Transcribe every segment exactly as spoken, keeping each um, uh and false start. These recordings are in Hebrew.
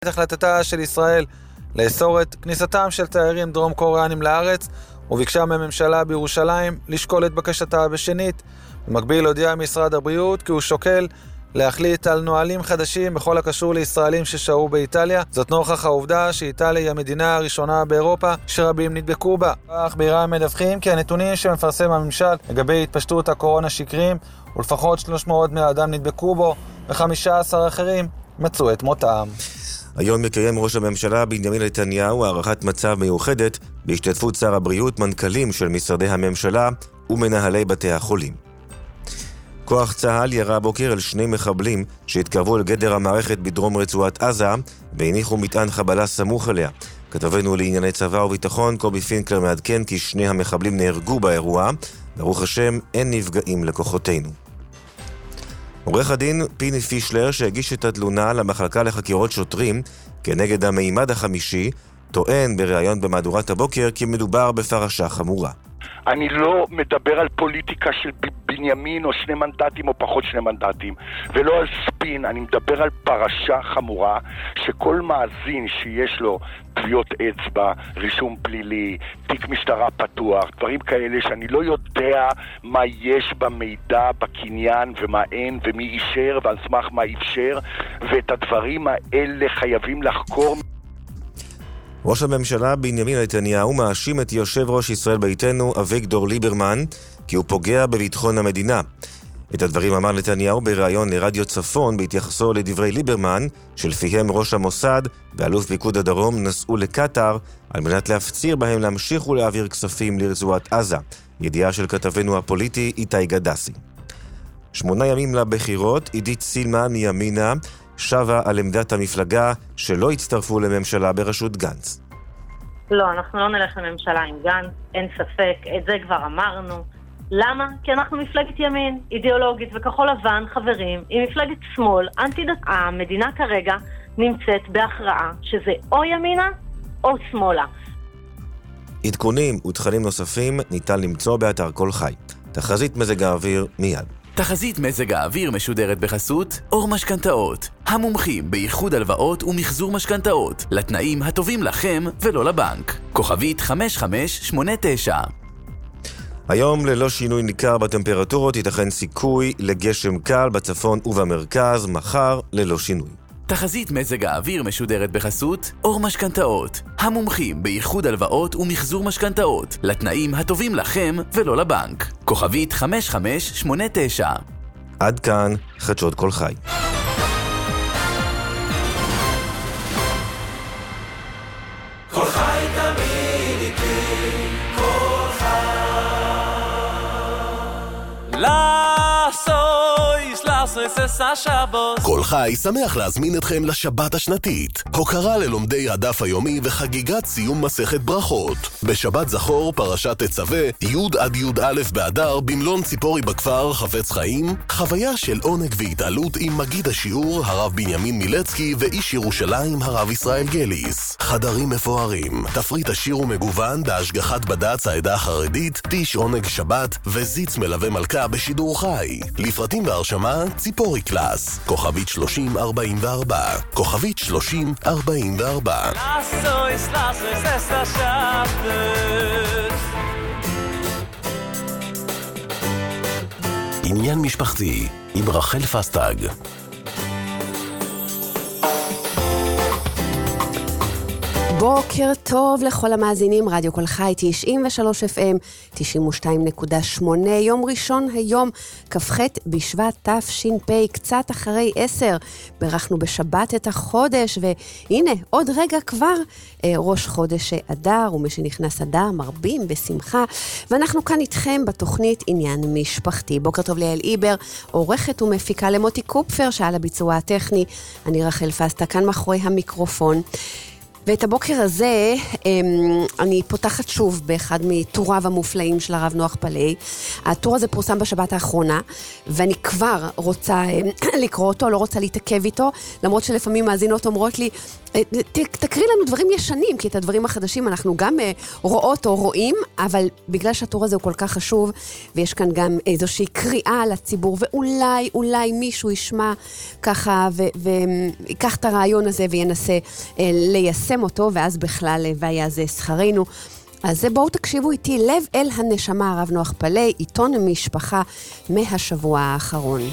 את החלטתה של ישראל לאסור את כניסתם של תיירים דרום קוריאנים לארץ, וביקשה מהממשלה בירושלים לשקול את בקשתה בשנית. במקביל הודיע משרד הבריאות כי הוא שוקל להחליט על נועלים חדשים בכל הקשור לישראלים ששהו באיטליה. זאת נוכח העובדה שאיטליה היא המדינה הראשונה באירופה שרבים נדבקו בה. אך באיראן מדווחים כי הנתונים שמפרסם הממשל לגבי התפשטות הקורונה שקריים, ולפחות שלוש מאות בני אדם נדבקו בו ו-חמישה עשר אחרים מצאו את מותם. היום מקיים ראש הממשלה בנימין נתניהו הערכת מצב מיוחדת בהשתתפות שר הבריאות, מנכ"לים של משרדי הממשלה ומנהלי בתי החולים. כוח צה"ל ירה בוקר על שני מחבלים שהתקרבו אל גדר המערכת בדרום רצועת עזה והניחו מטען חבלה סמוך אליה. כתבנו לענייני צבא וביטחון קובי פינקלר מעדכן כי שני המחבלים נהרגו באירוע. ברוך השם אין נפגעים לכוחותינו. עורך הדין פיני פישלר שהגיש את התלונה למחלקה לחקירות שוטרים כנגד המימד החמישי טוען בריאיון במהדורת הבוקר כי מדובר בפרשה חמורה. אני לא מדבר על פוליטיקה של בנימין או שני מנדטים או פחות שני מנדטים ולא על ספין, אני מדבר על פרשה חמורה שכל מאזין שיש לו טביעות אצבע, רישום פלילי, תיק משטרה פתוח, דברים כאלה שאני לא יודע מה יש במידע, בקניין ומה אין ומי אישר ועל סמך מה אפשר, ואת הדברים האלה חייבים לחקור. ראש הממשלה בנימין נתניהו מאשים את יושב ראש ישראל ביתנו אביגדור ליברמן כי הוא פוגע בביטחון המדינה. את הדברים אמר נתניהו בריאיון לרדיו צפון בהתייחסו לדברי ליברמן שלפיהם ראש המוסד ואלוף פיקוד הדרום נסעו לקטר על מנת להפציר בהם להמשיך ולהעביר כספים לרצועת עזה. ידיעה של כתבנו הפוליטי איתי גדסי. שמונה ימים לבחירות, עידית סילמן מימינה שווה על עמדת המפלגה שלא הצטרפו לממשלה בראשות גנץ. לא, אנחנו לא נלך לממשלה עם גנץ, אין ספק, את זה כבר אמרנו. למה? כי אנחנו מפלגת ימין, אידיאולוגית, וכחול לבן, חברים, עם מפלגת שמאל, אנטי-דת. המדינה כרגע נמצאת בהכרעה שזה או ימינה או שמאלה. עדכונים ותכנים נוספים ניתן למצוא באתר כל חי. תחזית מזג האוויר מיד. תחזית מזג האוויר משודרת בחסות אור משכנתאות, המומחים בייחוד הלוואות ומחזור משכנתאות, לתנאים הטובים לכם ולא לבנק. כוכבית חמש חמש שמונה תשע. היום ללא שינוי ניכר בטמפרטורות, ייתכן סיכוי לגשם קל בצפון ובמרכז, מחר ללא שינוי. תחזית מזג האוויר משודרת בחסות אור משכנתאות, המומחים בייחוד הלוואות ומחזור משכנתאות, לתנאים הטובים לכם ולא לבנק. כוכבית חמש חמש שמונה תשע. עד כאן חדשות כל חי. כל חי תמיד איתי, כל חי. לאסויס, לאסויס אס השבות. כל חי שמח להזמין אתכם לשבת השנתית. הוקרה ללומדי הדף היומי וחגיגת סיום מסכת ברכות. בשבת זכור פרשת תצווה, י' עד י"א באדר במלון ציפורי בכפר חפץ חיים, חוויה של עונג והתעלות עם מגיד השיעור הרב בנימין מילצקי ואיש ירושלים הרב ישראל גליס. חדרים מפוארים, תפריט עשיר ומגוון בהשגחת בד"ץ העדה החרדית, טיש עונג שבת וזיץ מלווה מלכה בשידור חי. לפרטים והרשמה ציפורי קלאס, כוכבית שלושים ארבעים וארבע, כוכבית שלושים ארבעים וארבע. לאסויס, לאסויס אס השבת. עניין משפחתי עם רחל פסטג. בוקר טוב לכל המאזינים, רדיו כל חי תשעים ושלוש אף אם, תשעים ושתיים נקודה שמונה, יום ראשון היום, כ"ח בשבט תש"פ, קצת אחרי עשר, ברכנו בשבת את החודש, והנה עוד רגע כבר אה, ראש חודש אדר, ומי שנכנס אדר מרבים בשמחה, ואנחנו כאן איתכם בתוכנית עניין משפחתי. בוקר טוב ליעל איבר, עורכת ומפיקה למוטי קופפר, שעל הביצוע הטכני, אני רחל פסטה כאן מאחורי המיקרופון. ואת הבוקר הזה אני פותחת שוב באחד מטוריו המופלאים של הרב נוח פלאי. הטור הזה פורסם בשבת האחרונה, ואני כבר רוצה לקרוא אותו, לא רוצה להתעכב איתו, למרות שלפעמים מאזינות אומרות לי, תקריא לנו דברים ישנים, כי את הדברים החדשים אנחנו גם רואות או רואים, אבל בגלל שהטור הזה הוא כל כך חשוב, ויש כאן גם איזושהי קריאה לציבור, ואולי, אולי מישהו ישמע ככה, ויקח את הרעיון הזה וינסה ליישם אותו, ואז בכלל והיה זה שכרנו. אז בואו תקשיבו איתי, לב אל הנשמה, הרב נוח פלאי, עיתון משפחה מהשבוע האחרון.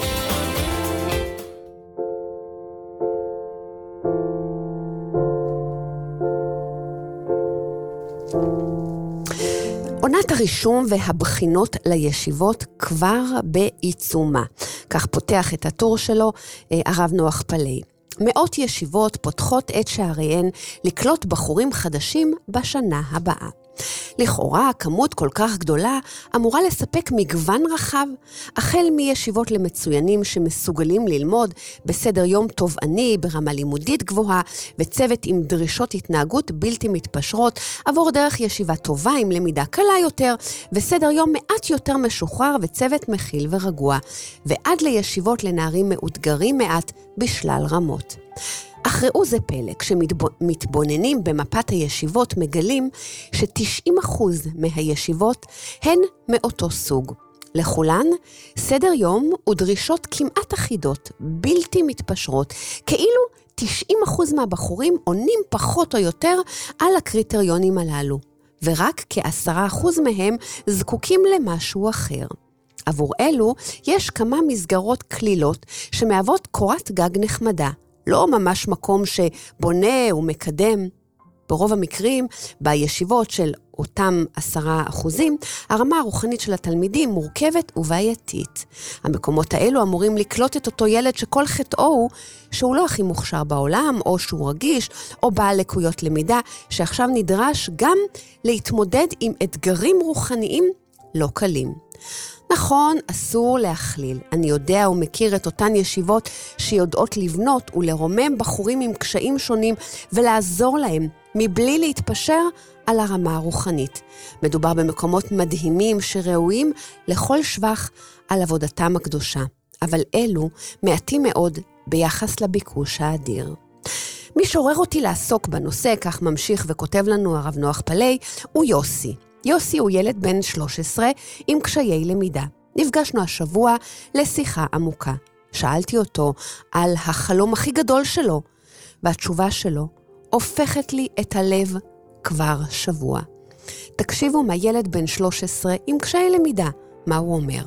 עונת הרישום והבחינות לישיבות כבר בעיצומה. כך פותח את הטור שלו הרב נוח פלאי. מאות ישיבות פותחות את שעריהן לקלוט בחורים חדשים בשנה הבאה. לכאורה, כמות כל כך גדולה אמורה לספק מגוון רחב, החל מישיבות למצוינים שמסוגלים ללמוד בסדר יום תובעני ברמה לימודית גבוהה, וצוות עם דרישות התנהגות בלתי מתפשרות, עבור דרך ישיבה טובה עם למידה קלה יותר, וסדר יום מעט יותר משוחרר וצוות מכיל ורגוע, ועד לישיבות לנערים מאותגרים מעט בשלל רמות. אך ראו זה פלא, כשמתבוננים במפת הישיבות מגלים ש-תשעים אחוז מהישיבות הן מאותו סוג. לכולן, סדר יום ודרישות כמעט אחידות, בלתי מתפשרות, כאילו תשעים אחוז מהבחורים עונים פחות או יותר על הקריטריונים הללו, ורק כ-עשרה אחוז מהם זקוקים למשהו אחר. עבור אלו יש כמה מסגרות כלילות שמהוות קורת גג נחמדה, לא ממש מקום שבונה ומקדם. ברוב המקרים, בישיבות של אותם עשרה אחוזים, הרמה הרוחנית של התלמידים מורכבת ובעייתית. המקומות האלו אמורים לקלוט את אותו ילד שכל חטאו הוא שהוא לא הכי מוכשר בעולם, או שהוא רגיש, או בעל לקויות למידה, שעכשיו נדרש גם להתמודד עם אתגרים רוחניים לא קלים. נכון, אסור להכליל. אני יודע ומכיר את אותן ישיבות שיודעות לבנות ולרומם בחורים עם קשיים שונים ולעזור להם, מבלי להתפשר על הרמה הרוחנית. מדובר במקומות מדהימים שראויים לכל שבח על עבודתם הקדושה. אבל אלו מעטים מאוד ביחס לביקוש האדיר. מי שעורר אותי לעסוק בנושא, כך ממשיך וכותב לנו הרב נוח פלאי, הוא יוסי. יוסי הוא ילד בן שלוש עשרה עם קשיי למידה. נפגשנו השבוע לשיחה עמוקה. שאלתי אותו על החלום הכי גדול שלו, והתשובה שלו הופכת לי את הלב כבר שבוע. תקשיבו מהילד בן שלוש עשרה עם קשיי למידה, מה הוא אומר.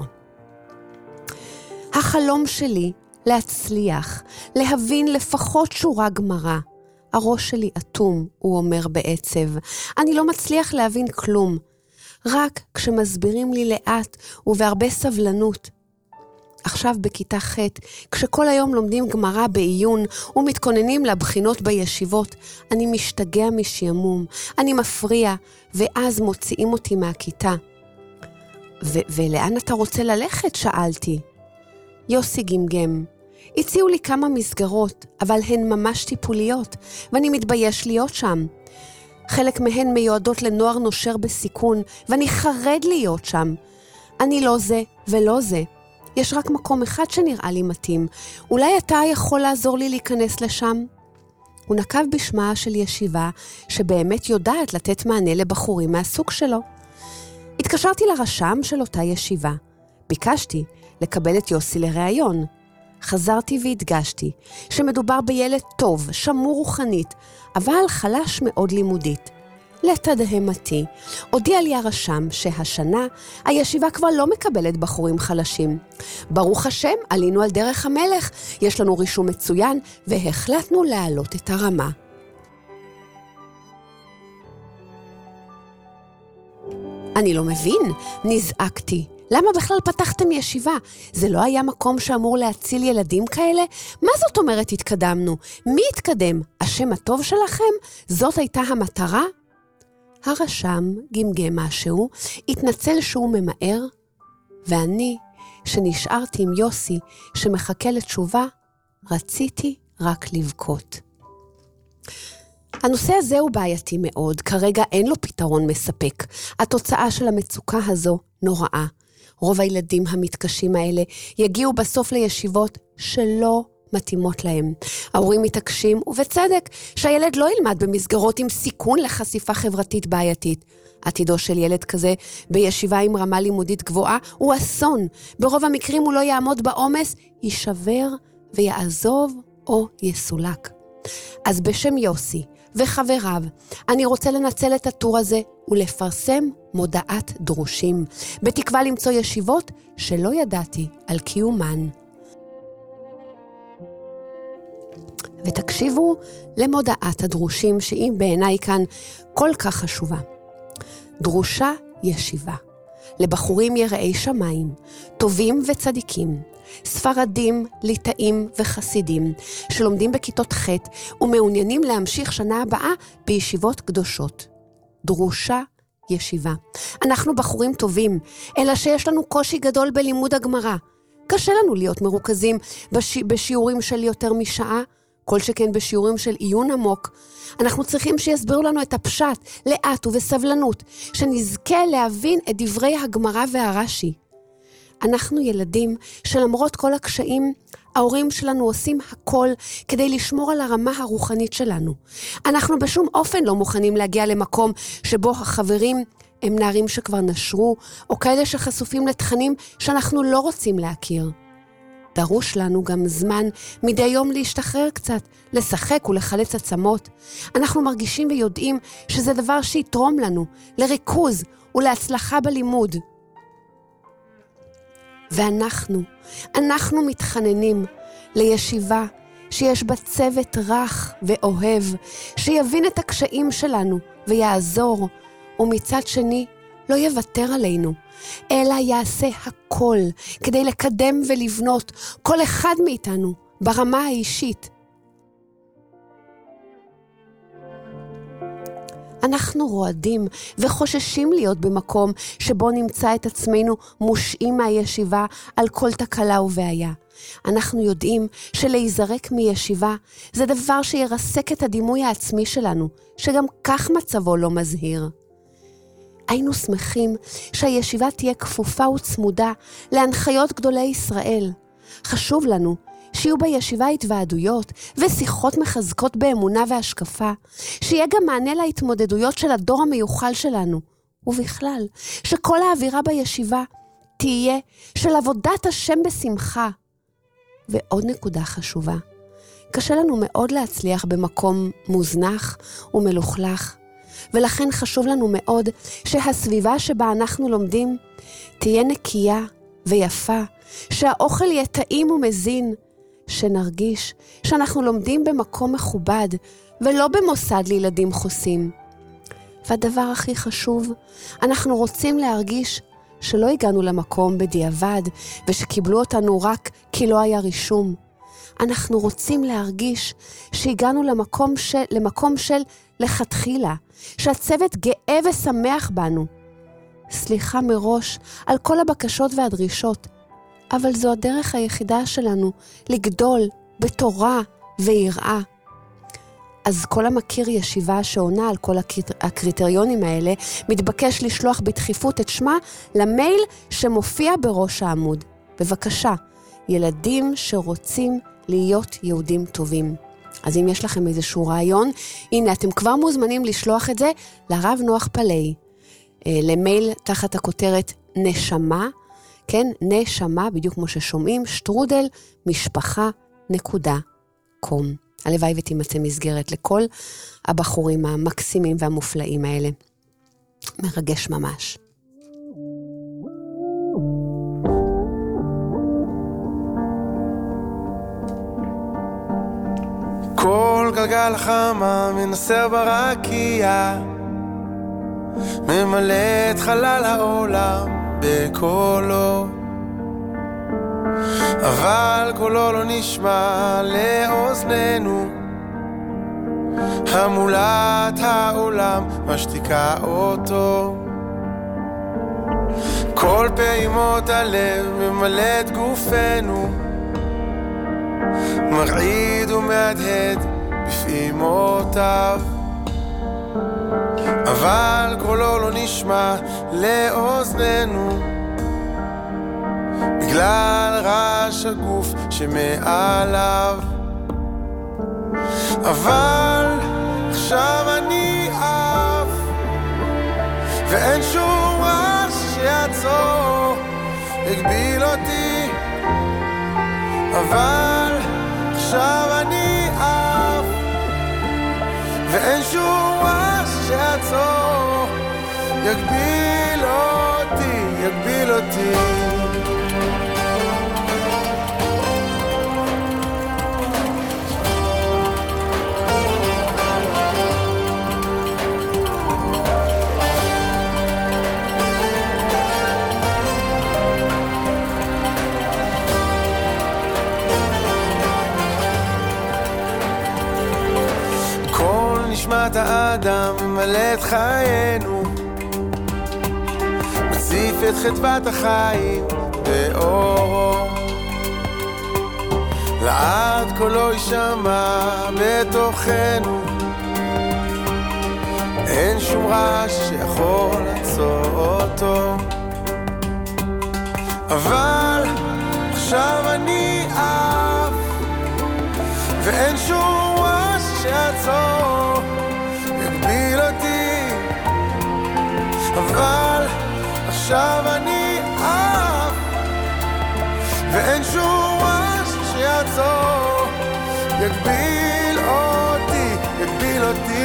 החלום שלי להצליח, להבין לפחות שורה גמרא. הראש שלי אטום, הוא אומר בעצב. אני לא מצליח להבין כלום. רק כשמסבירים לי לאט ובהרבה סבלנות. עכשיו בכיתה ח', כשכל היום לומדים גמרא בעיון ומתכוננים לבחינות בישיבות, אני משתגע משעמום, אני מפריע, ואז מוציאים אותי מהכיתה. ו- ולאן אתה רוצה ללכת? שאלתי. יוסי גמגם. הציעו לי כמה מסגרות, אבל הן ממש טיפוליות, ואני מתבייש להיות שם. חלק מהן מיועדות לנוער נושר בסיכון, ואני חרד להיות שם. אני לא זה ולא זה. יש רק מקום אחד שנראה לי מתאים. אולי אתה יכול לעזור לי להיכנס לשם? הוא נקב בשמה של ישיבה שבאמת יודעת לתת מענה לבחורים מהסוג שלו. התקשרתי לרשם של אותה ישיבה. ביקשתי לקבל את יוסי לראיון. חזרתי והדגשתי שמדובר בילד טוב, שמור רוחנית, אבל חלש מאוד לימודית. לתדהמתי, הודיע לי הרשם שהשנה הישיבה כבר לא מקבלת בחורים חלשים. ברוך השם, עלינו על דרך המלך, יש לנו רישום מצוין והחלטנו להעלות את הרמה. אני לא מבין, נזעקתי. למה בכלל פתחתם ישיבה? זה לא היה מקום שאמור להציל ילדים כאלה? מה זאת אומרת התקדמנו? מי התקדם? השם הטוב שלכם? זאת הייתה המטרה? הרשם גמגם משהו, התנצל שהוא ממהר, ואני, שנשארתי עם יוסי שמחכה לתשובה, רציתי רק לבכות. הנושא הזה הוא בעייתי מאוד, כרגע אין לו פתרון מספק. התוצאה של המצוקה הזו נוראה. רוב הילדים המתקשים האלה יגיעו בסוף לישיבות שלא מתאימות להם. ההורים מתעקשים, ובצדק, שהילד לא ילמד במסגרות עם סיכון לחשיפה חברתית בעייתית. עתידו של ילד כזה בישיבה עם רמה לימודית גבוהה הוא אסון. ברוב המקרים הוא לא יעמוד בעומס, יישבר ויעזוב או יסולק. אז בשם יוסי וחבריו, אני רוצה לנצל את הטור הזה ולפרסם מודעת דרושים, בתקווה למצוא ישיבות שלא ידעתי על קיומן. ותקשיבו למודעת הדרושים שהיא בעיניי כאן כל כך חשובה. דרושה ישיבה, לבחורים יראי שמיים, טובים וצדיקים, ספרדים, ליטאים וחסידים, שלומדים בכיתות ח' ומעוניינים להמשיך שנה הבאה בישיבות קדושות. דרושה ישיבה. אנחנו בחורים טובים, אלא שיש לנו קושי גדול בלימוד הגמרא. קשה לנו להיות מרוכזים בש... בשיעורים של יותר משעה, כל שכן בשיעורים של עיון עמוק. אנחנו צריכים שיסבירו לנו את הפשט, לאט ובסבלנות, שנזכה להבין את דברי הגמרא והרש"י. אנחנו ילדים שלמרות כל הקשיים, ההורים שלנו עושים הכל כדי לשמור על הרמה הרוחנית שלנו. אנחנו בשום אופן לא מוכנים להגיע למקום שבו החברים הם נערים שכבר נשרו, או כאלה שחשופים לתכנים שאנחנו לא רוצים להכיר. דרוש לנו גם זמן מדי יום להשתחרר קצת, לשחק ולחלץ עצמות. אנחנו מרגישים ויודעים שזה דבר שיתרום לנו, לריכוז ולהצלחה בלימוד. ואנחנו, אנחנו מתחננים לישיבה שיש בה צוות רך ואוהב, שיבין את הקשיים שלנו ויעזור, ומצד שני לא יוותר עלינו, אלא יעשה הכל כדי לקדם ולבנות כל אחד מאיתנו ברמה האישית. אנחנו רועדים וחוששים להיות במקום שבו נמצא את עצמנו מושעים מהישיבה על כל תקלה ובעיה. אנחנו יודעים שלהיזרק מישיבה זה דבר שירסק את הדימוי העצמי שלנו, שגם כך מצבו לא מזהיר. היינו שמחים שהישיבה תהיה כפופה וצמודה להנחיות גדולי ישראל. חשוב לנו שיהיו בישיבה התוועדויות ושיחות מחזקות באמונה והשקפה, שיהיה גם מענה להתמודדויות של הדור המיוחל שלנו, ובכלל, שכל האווירה בישיבה תהיה של עבודת השם בשמחה. ועוד נקודה חשובה, קשה לנו מאוד להצליח במקום מוזנח ומלוכלך, ולכן חשוב לנו מאוד שהסביבה שבה אנחנו לומדים תהיה נקייה ויפה, שהאוכל יהיה טעים ומזין, שנרגיש שאנחנו לומדים במקום מכובד ולא במוסד לילדים חוסים. והדבר הכי חשוב, אנחנו רוצים להרגיש שלא הגענו למקום בדיעבד ושקיבלו אותנו רק כי לא היה רישום. אנחנו רוצים להרגיש שהגענו למקום של, למקום של לכתחילה, שהצוות גאה ושמח בנו. סליחה מראש על כל הבקשות והדרישות, אבל זו הדרך היחידה שלנו לגדול בתורה ויראה. אז כל המכיר ישיבה שעונה על כל הקריטריונים האלה, מתבקש לשלוח בדחיפות את שמה למייל שמופיע בראש העמוד. בבקשה, ילדים שרוצים להיות יהודים טובים. אז אם יש לכם איזשהו רעיון, הנה אתם כבר מוזמנים לשלוח את זה לרב נוח פלאי, למייל תחת הכותרת נשמה, כן, נשמה, בדיוק כמו ששומעים, שטרודל משפחה נקודה קום. הלוואי ותימצא מסגרת לכל הבחורים המקסימים והמופלאים האלה. מרגש ממש. כל גלגל חמה מנסר ברקיע, ממלא את חלל העולם בקולו, אבל קולו לא נשמע לאוזננו, המולת העולם משתיקה אותו. כל פעימות הלב ממלא את גופנו, מרעיד ומהדהד בפעימותיו. אבל קולו לא נשמע לאוזננו בגלל רעש הגוף שמעליו. אבל עכשיו אני עף ואין שום רעש שיעצור הגביל אותי. אבל עכשיו אני עף ואין שום רעש שיעצור יגביל אותי, יגביל אותי. נשמת האדם ממלא את חיינו, מוסיף את חדוות החיים באור, לעד קולו יישמע בתוכנו, אין שום רעש שיכול לעצור אותו. אבל עכשיו אני עף ואין שום רעש שיעצור יגביל אותי. אבל עכשיו אני עף ואין שום רעש שיעצור יגביל אותי, יגביל אותי.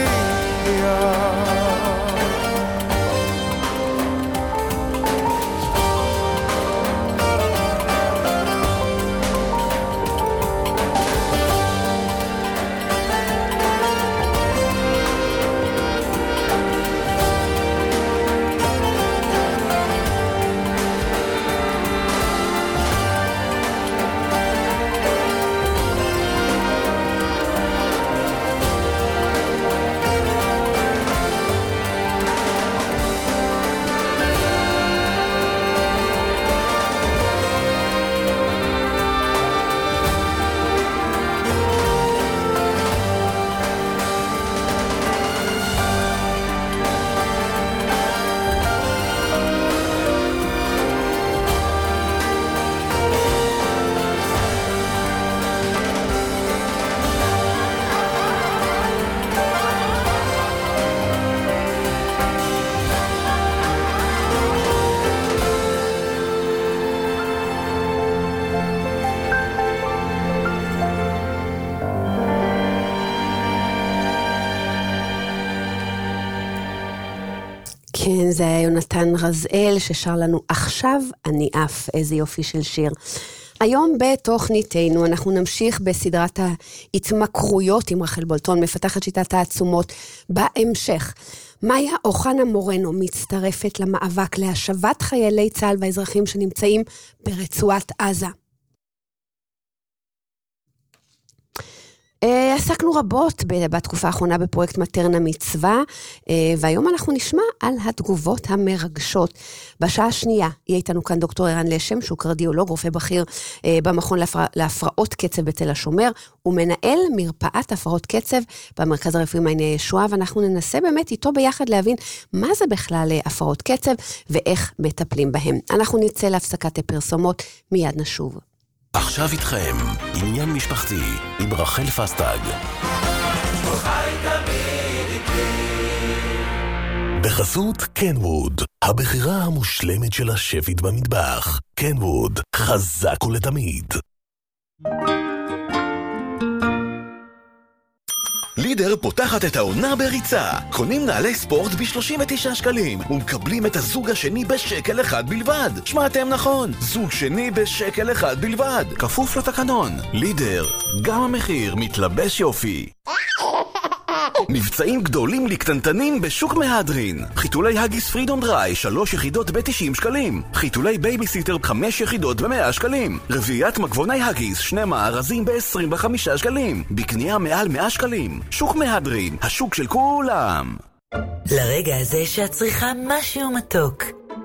כן, זה היה יונתן רזאל ששר לנו עכשיו אני עף, איזה יופי של שיר. היום בתוכניתנו אנחנו נמשיך בסדרת ההתמכרויות עם רחל בולטון, מפתחת שיטת העצומות. בהמשך, מאיה אוחנה מורנו מצטרפת למאבק להשבת חיילי צה"ל והאזרחים שנמצאים ברצועת עזה. עסקנו רבות בתקופה האחרונה בפרויקט מטרנה מצווה, והיום אנחנו נשמע על התגובות המרגשות. בשעה השנייה יהיה איתנו כאן דוקטור ערן לשם, שהוא קרדיולוג, רופא בכיר במכון להפרע, להפרעות קצב בתל השומר, ומנהל מרפאת הפרעות קצב במרכז הרפואי מעייני הישועה, ואנחנו ננסה באמת איתו ביחד להבין מה זה בכלל הפרעות קצב ואיך מטפלים בהם. אנחנו נצא להפסקת הפרסומות, מיד נשוב. עכשיו איתכם, עניין משפחתי עם רחל פסטג. בחסות קנווד, הבחירה המושלמת של השפית במטבח. קנווד, חזק ולתמיד. לידר פותחת את העונה בריצה. קונים נעלי ספורט ב-שלושים ותשעה שקלים ומקבלים את הזוג השני בשקל אחד בלבד. שמעתם נכון, זוג שני בשקל אחד בלבד. כפוף לתקנון. לידר, גם המחיר מתלבש יופי. מבצעים גדולים לקטנטנים בשוק מהדרין. חיתולי הגיס פרידום דריי שלוש יחידות ב-תשעים שקלים. חיתולי בייביסיטר חמש יחידות ב-מאה שקלים. רביעיית מגבוני הגיס שני מארזים ב-עשרים וחמישה שקלים. בקנייה מעל מאה שקלים. שוק מהדרין, השוק של כולם. לרגע הזה שאת צריכה משהו מתוק.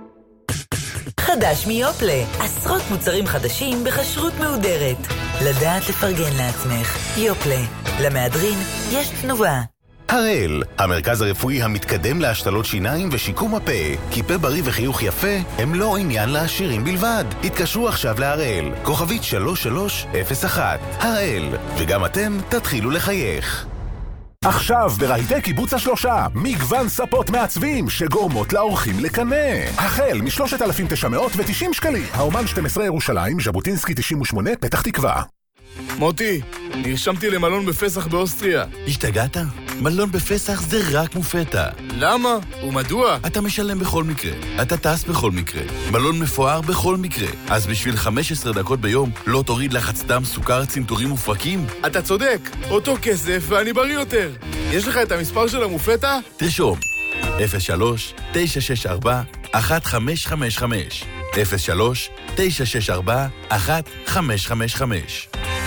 חדש מיופלה, עשרות מוצרים חדשים בחשרות מהודרת. לדעת לפרגן לעצמך. יופלה, למהדרין יש תנובה. הראל, המרכז הרפואי המתקדם להשתלות שיניים ושיקום הפה. כי פה בריא וחיוך יפה הם לא עניין לעשירים בלבד. התקשרו עכשיו להראל, כוכבית שלוש שלוש אפס אחת. הראל, וגם אתם תתחילו לחייך. עכשיו ברהיטי קיבוץ השלושה, מגוון ספות מעצבים שגורמות לאורחים לקנה. החל מ-שלושת אלפים תשע מאות ותשעים שקלים. האומן שתים עשרה ירושלים, ז'בוטינסקי תשעים ושמונה, פתח תקווה. מוטי, נרשמתי למלון בפסח באוסטריה. השתגעת? מלון בפסח זה רק מופתע. למה? ומדוע? אתה משלם בכל מקרה. אתה טס בכל מקרה. מלון מפואר בכל מקרה. אז בשביל חמש עשרה דקות ביום לא תוריד לחץ דם, סוכר, צנתורים ופרקים? אתה צודק. אותו כסף ואני בריא יותר. יש לך את המספר של המופתע? תרשום. אפס שלוש תשע שש ארבע אחת חמש חמש חמש אפס שלוש תשע שש ארבע אחת חמש חמש חמש.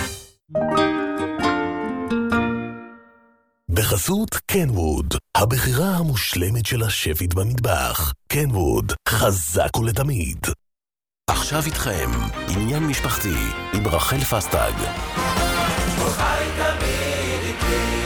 בחסות קנווד, הבחירה המושלמת של השפית במטבח. קנווד, חזק ולתמיד. עכשיו איתכם, עניין משפחתי עם רחל פסטג. חי תמיד איתי.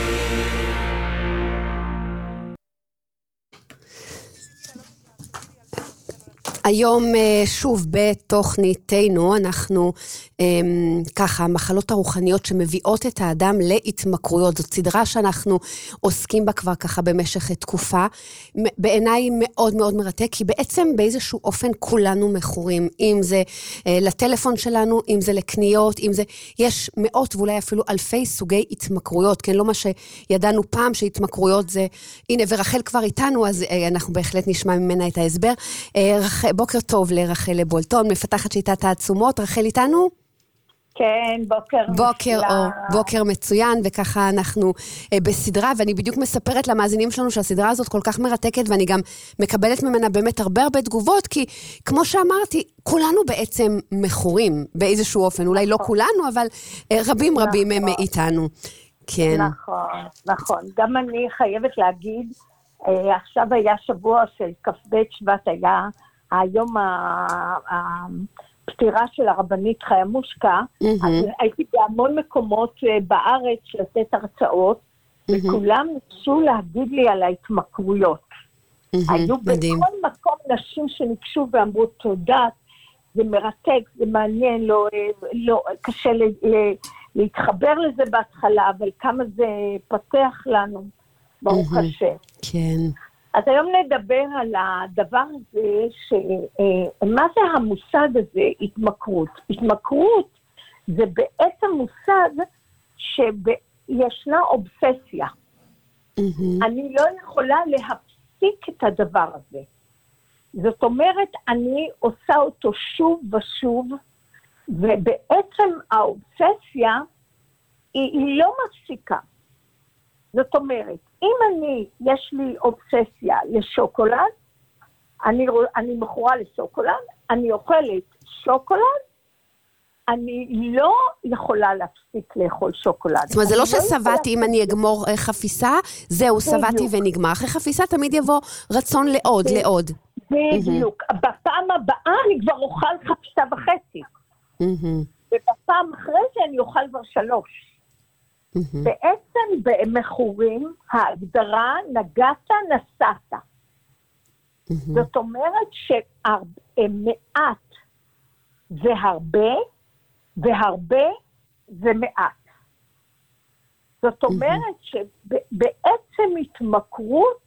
היום שוב בתוכניתנו אנחנו ככה, המחלות הרוחניות שמביאות את האדם להתמכרויות. זאת סדרה שאנחנו עוסקים בה כבר ככה במשך תקופה. בעיניי מאוד מאוד מרתק, כי בעצם באיזשהו אופן כולנו מכורים. אם זה לטלפון שלנו, אם זה לקניות, אם זה... יש מאות ואולי אפילו אלפי סוגי התמכרויות, כן? לא מה שידענו פעם שהתמכרויות זה... הנה, ורחל כבר איתנו, אז אנחנו בהחלט נשמע ממנה את ההסבר. רחל, בוקר טוב לרחל בולטון, מפתחת שיטת העצומות. רחל איתנו? כן, בוקר בוקר או, בוקר מצוין, וככה אנחנו אה, בסדרה, ואני בדיוק מספרת למאזינים שלנו שהסדרה הזאת כל כך מרתקת, ואני גם מקבלת ממנה באמת הרבה הרבה תגובות, כי כמו שאמרתי, כולנו בעצם מכורים באיזשהו אופן, אולי לא כולנו, אבל אה, רבים נכון. רבים הם מאיתנו. כן. נכון, נכון. גם אני חייבת להגיד, אה, עכשיו היה שבוע של כ"ב שבט, היה היום ה... ה פטירה של הרבנית חיה מושקה, mm-hmm. אז הייתי בהמון מקומות בארץ לתת הרצאות, mm-hmm. וכולם ניסו להגיד לי על ההתמכרויות. Mm-hmm. היו מדהים. בכל מקום נשים שניגשו ואמרו תודה, זה מרתק, זה מעניין, לא, לא, קשה ל, ל, להתחבר לזה בהתחלה, אבל כמה זה פתח לנו, ברוך mm-hmm. השם. כן. אז היום נדבר על הדבר הזה, שמה זה המושג הזה, התמכרות? התמכרות זה בעצם מושג שישנה אובססיה. Mm-hmm. אני לא יכולה להפסיק את הדבר הזה. זאת אומרת, אני עושה אותו שוב ושוב, ובעצם האובססיה היא, היא לא מפסיקה. זאת אומרת, אם אני, יש לי אובססיה לשוקולד, אני, אני מכורה לשוקולד, אני אוכלת שוקולד, אני לא יכולה להפסיק לאכול שוקולד. זאת אומרת, זה לא שסבתי אם אני אגמור חפיסה, זהו, סבתי ונגמר. אחרי חפיסה תמיד יבוא רצון לעוד, לעוד. בדיוק. בפעם הבאה אני כבר אוכל חפיסה וחצי. ובפעם אחרי זה אני אוכל כבר שלוש. Mm-hmm. בעצם במכורים ההגדרה נגעת נסעת. Mm-hmm. זאת אומרת שמעט זה הרבה והרבה זה מעט. זאת אומרת mm-hmm. שבעצם התמכרות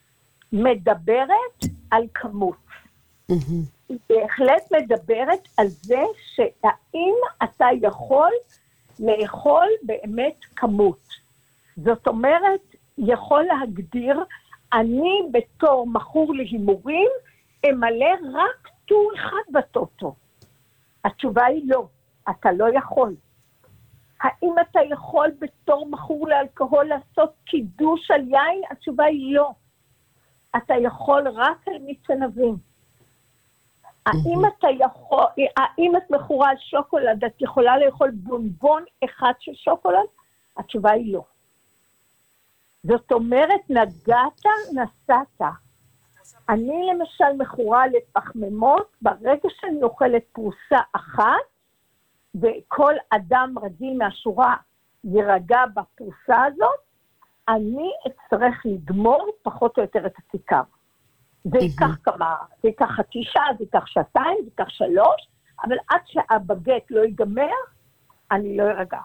מדברת על כמות. Mm-hmm. היא בהחלט מדברת על זה שהאם אתה יכול לאכול באמת כמות. זאת אומרת, יכול להגדיר, אני בתור מכור להימורים, אמלא רק טור אחד בטוטו. התשובה היא לא, אתה לא יכול. האם אתה יכול בתור מכור לאלכוהול לעשות קידוש על יין? התשובה היא לא. אתה יכול רק על מיץ ענבים. האם אתה יכול, האם את מכורה על שוקולד, את יכולה לאכול בונבון אחד של שוקולד? התשובה היא לא. זאת אומרת, נגעת, נסעת. אני למשל מכורה לפחמימות, ברגע שאני אוכלת פרוסה אחת, וכל אדם רגיל מהשורה ירגע בפרוסה הזאת, אני אצטרך לגמור פחות או יותר את הכיכר. זה ייקח כמה, זה ייקח חצי שעה, זה ייקח שעתיים, זה ייקח שלוש, אבל עד שהבגט לא ייגמר, אני לא ארגע.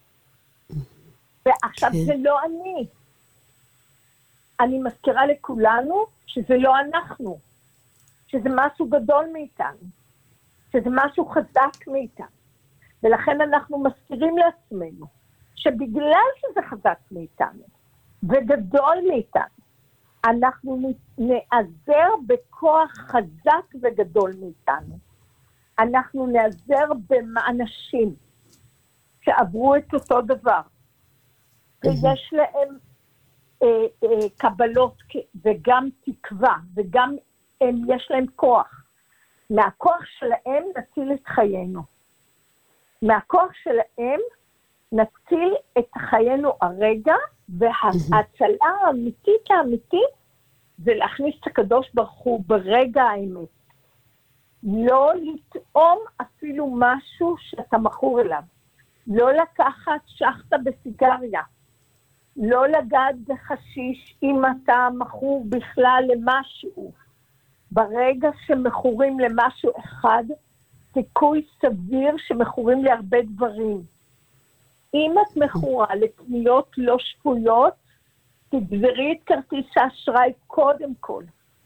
ועכשיו זה לא אני. אני מזכירה לכולנו שזה לא אנחנו, שזה משהו גדול מאיתנו, שזה משהו חזק מאיתנו. ולכן אנחנו מזכירים לעצמנו, שבגלל שזה חזק מאיתנו, וגדול מאיתנו, אנחנו נעזר בכוח חזק וגדול מאיתנו. אנחנו נעזר באנשים שעברו את אותו דבר, ויש להם אה, אה, קבלות וגם תקווה, וגם הם, יש להם כוח. מהכוח שלהם נציל את חיינו. מהכוח שלהם נציל את חיינו הרגע, וההצלה האמיתית האמיתית זה להכניס את הקדוש ברוך הוא ברגע האמת. לא לטעום אפילו משהו שאתה מכור אליו. לא לקחת שחטה בסיגריה. לא לגעת בחשיש אם אתה מכור בכלל למשהו. ברגע שמכורים למשהו אחד, סיכוי סביר שמכורים להרבה דברים. אם את מכורה לקניות לא שפויות, תגזרי את כרטיס האשראי קודם כל.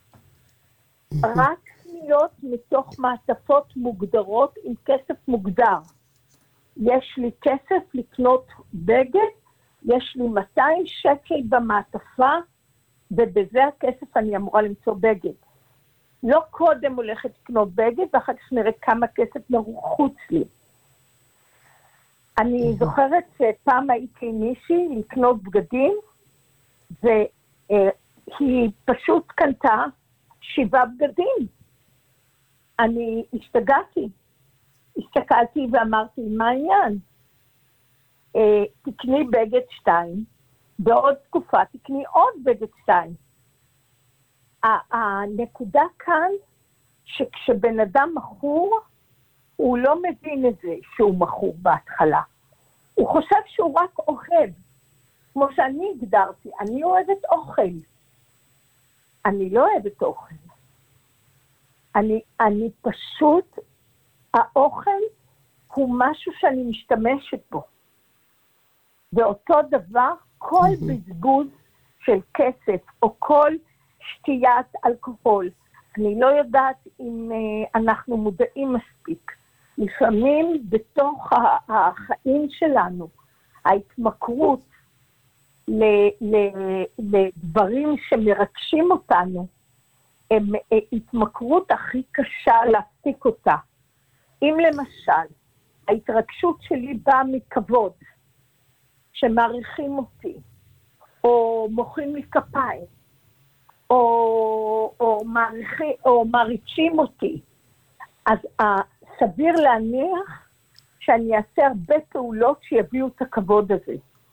רק קניות מתוך מעטפות מוגדרות עם כסף מוגדר. יש לי כסף לקנות בגד, יש לי מאתיים שקל במעטפה, ובזה הכסף אני אמורה למצוא בגד. לא קודם הולכת לקנות בגד, ואחר כך נראה כמה כסף חוץ לי. אני זוכרת שפעם הייתי מישהי לקנות בגדים, והיא פשוט קנתה שבעה בגדים. אני השתגעתי. הסתכלתי ואמרתי, מה העניין? תקני בגד שתיים, בעוד תקופה תקני עוד בגד שתיים. הנקודה כאן, שכשבן אדם מכור, הוא לא מבין את זה שהוא מכור בהתחלה. הוא חושב שהוא רק אוהב. כמו שאני הגדרתי, אני אוהבת אוכל. אני לא אוהבת אוכל. אני, אני פשוט, האוכל הוא משהו שאני משתמשת בו. ואותו דבר, כל בזבוז של כסף, או כל שתיית אלכוהול, אני לא יודעת אם uh, אנחנו מודעים מספיק. לפעמים בתוך החיים שלנו, ההתמכרות לדברים שמרגשים אותנו, הם התמכרות הכי קשה להפסיק אותה. אם למשל, ההתרגשות שלי באה מכבוד, שמעריכים אותי, או מוחאים לי כפיים, או, או, מעריכים, או מעריצים אותי, אז סביר להניח שאני אעשה הרבה פעולות שיביאו את הכבוד הזה.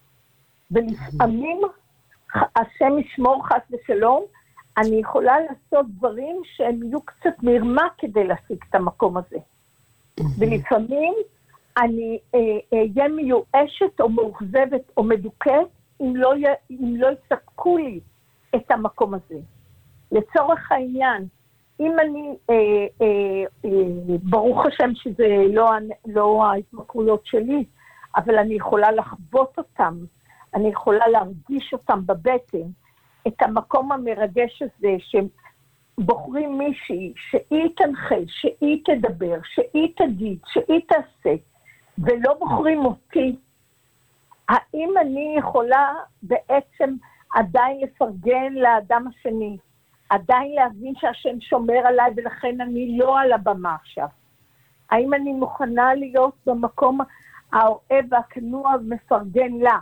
ולפעמים, השם ישמור חס ושלום, אני יכולה לעשות דברים שהם יהיו קצת מרמה כדי להשיג את המקום הזה. ולפעמים אני אהיה מיואשת או מאוכזבת או מדוכאת אם לא, אם לא יספקו לי את המקום הזה. לצורך העניין, אם אני, אה, אה, אה, ברוך השם שזה לא, לא ההתמכרויות שלי, אבל אני יכולה לחוות אותם, אני יכולה להרגיש אותם בבטן, את המקום המרגש הזה, שבוחרים מישהי, שהיא תנחה, שהיא תדבר, שהיא תגיד, שהיא תעשה, ולא בוחרים אותי, האם אני יכולה בעצם עדיין לפרגן לאדם השני, עדיין להבין שהשם שומר עליי ולכן אני לא על הבמה עכשיו? האם אני מוכנה להיות במקום האוהב והכנוע ומפרגן לה?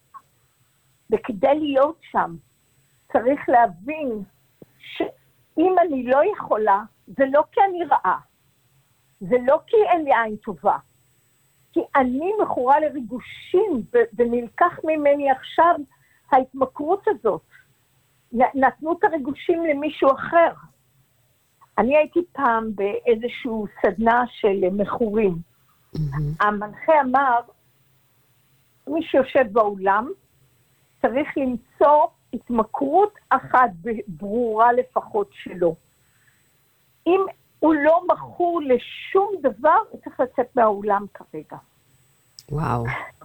וכדי להיות שם, צריך להבין שאם אני לא יכולה, זה לא כי אני רעה, זה לא כי אין לי עין טובה, כי אני מכורה לריגושים, ונלקח ממני עכשיו ההתמכרות הזאת. נתנו את הריגושים למישהו אחר. אני הייתי פעם באיזשהו סדנה של מכורים. המנחה אמר, מי שיושב באולם, צריך למצוא התמכרות אחת ברורה לפחות שלו. אם הוא לא מכור לשום דבר, הוא צריך לצאת מהאולם כרגע. וואו.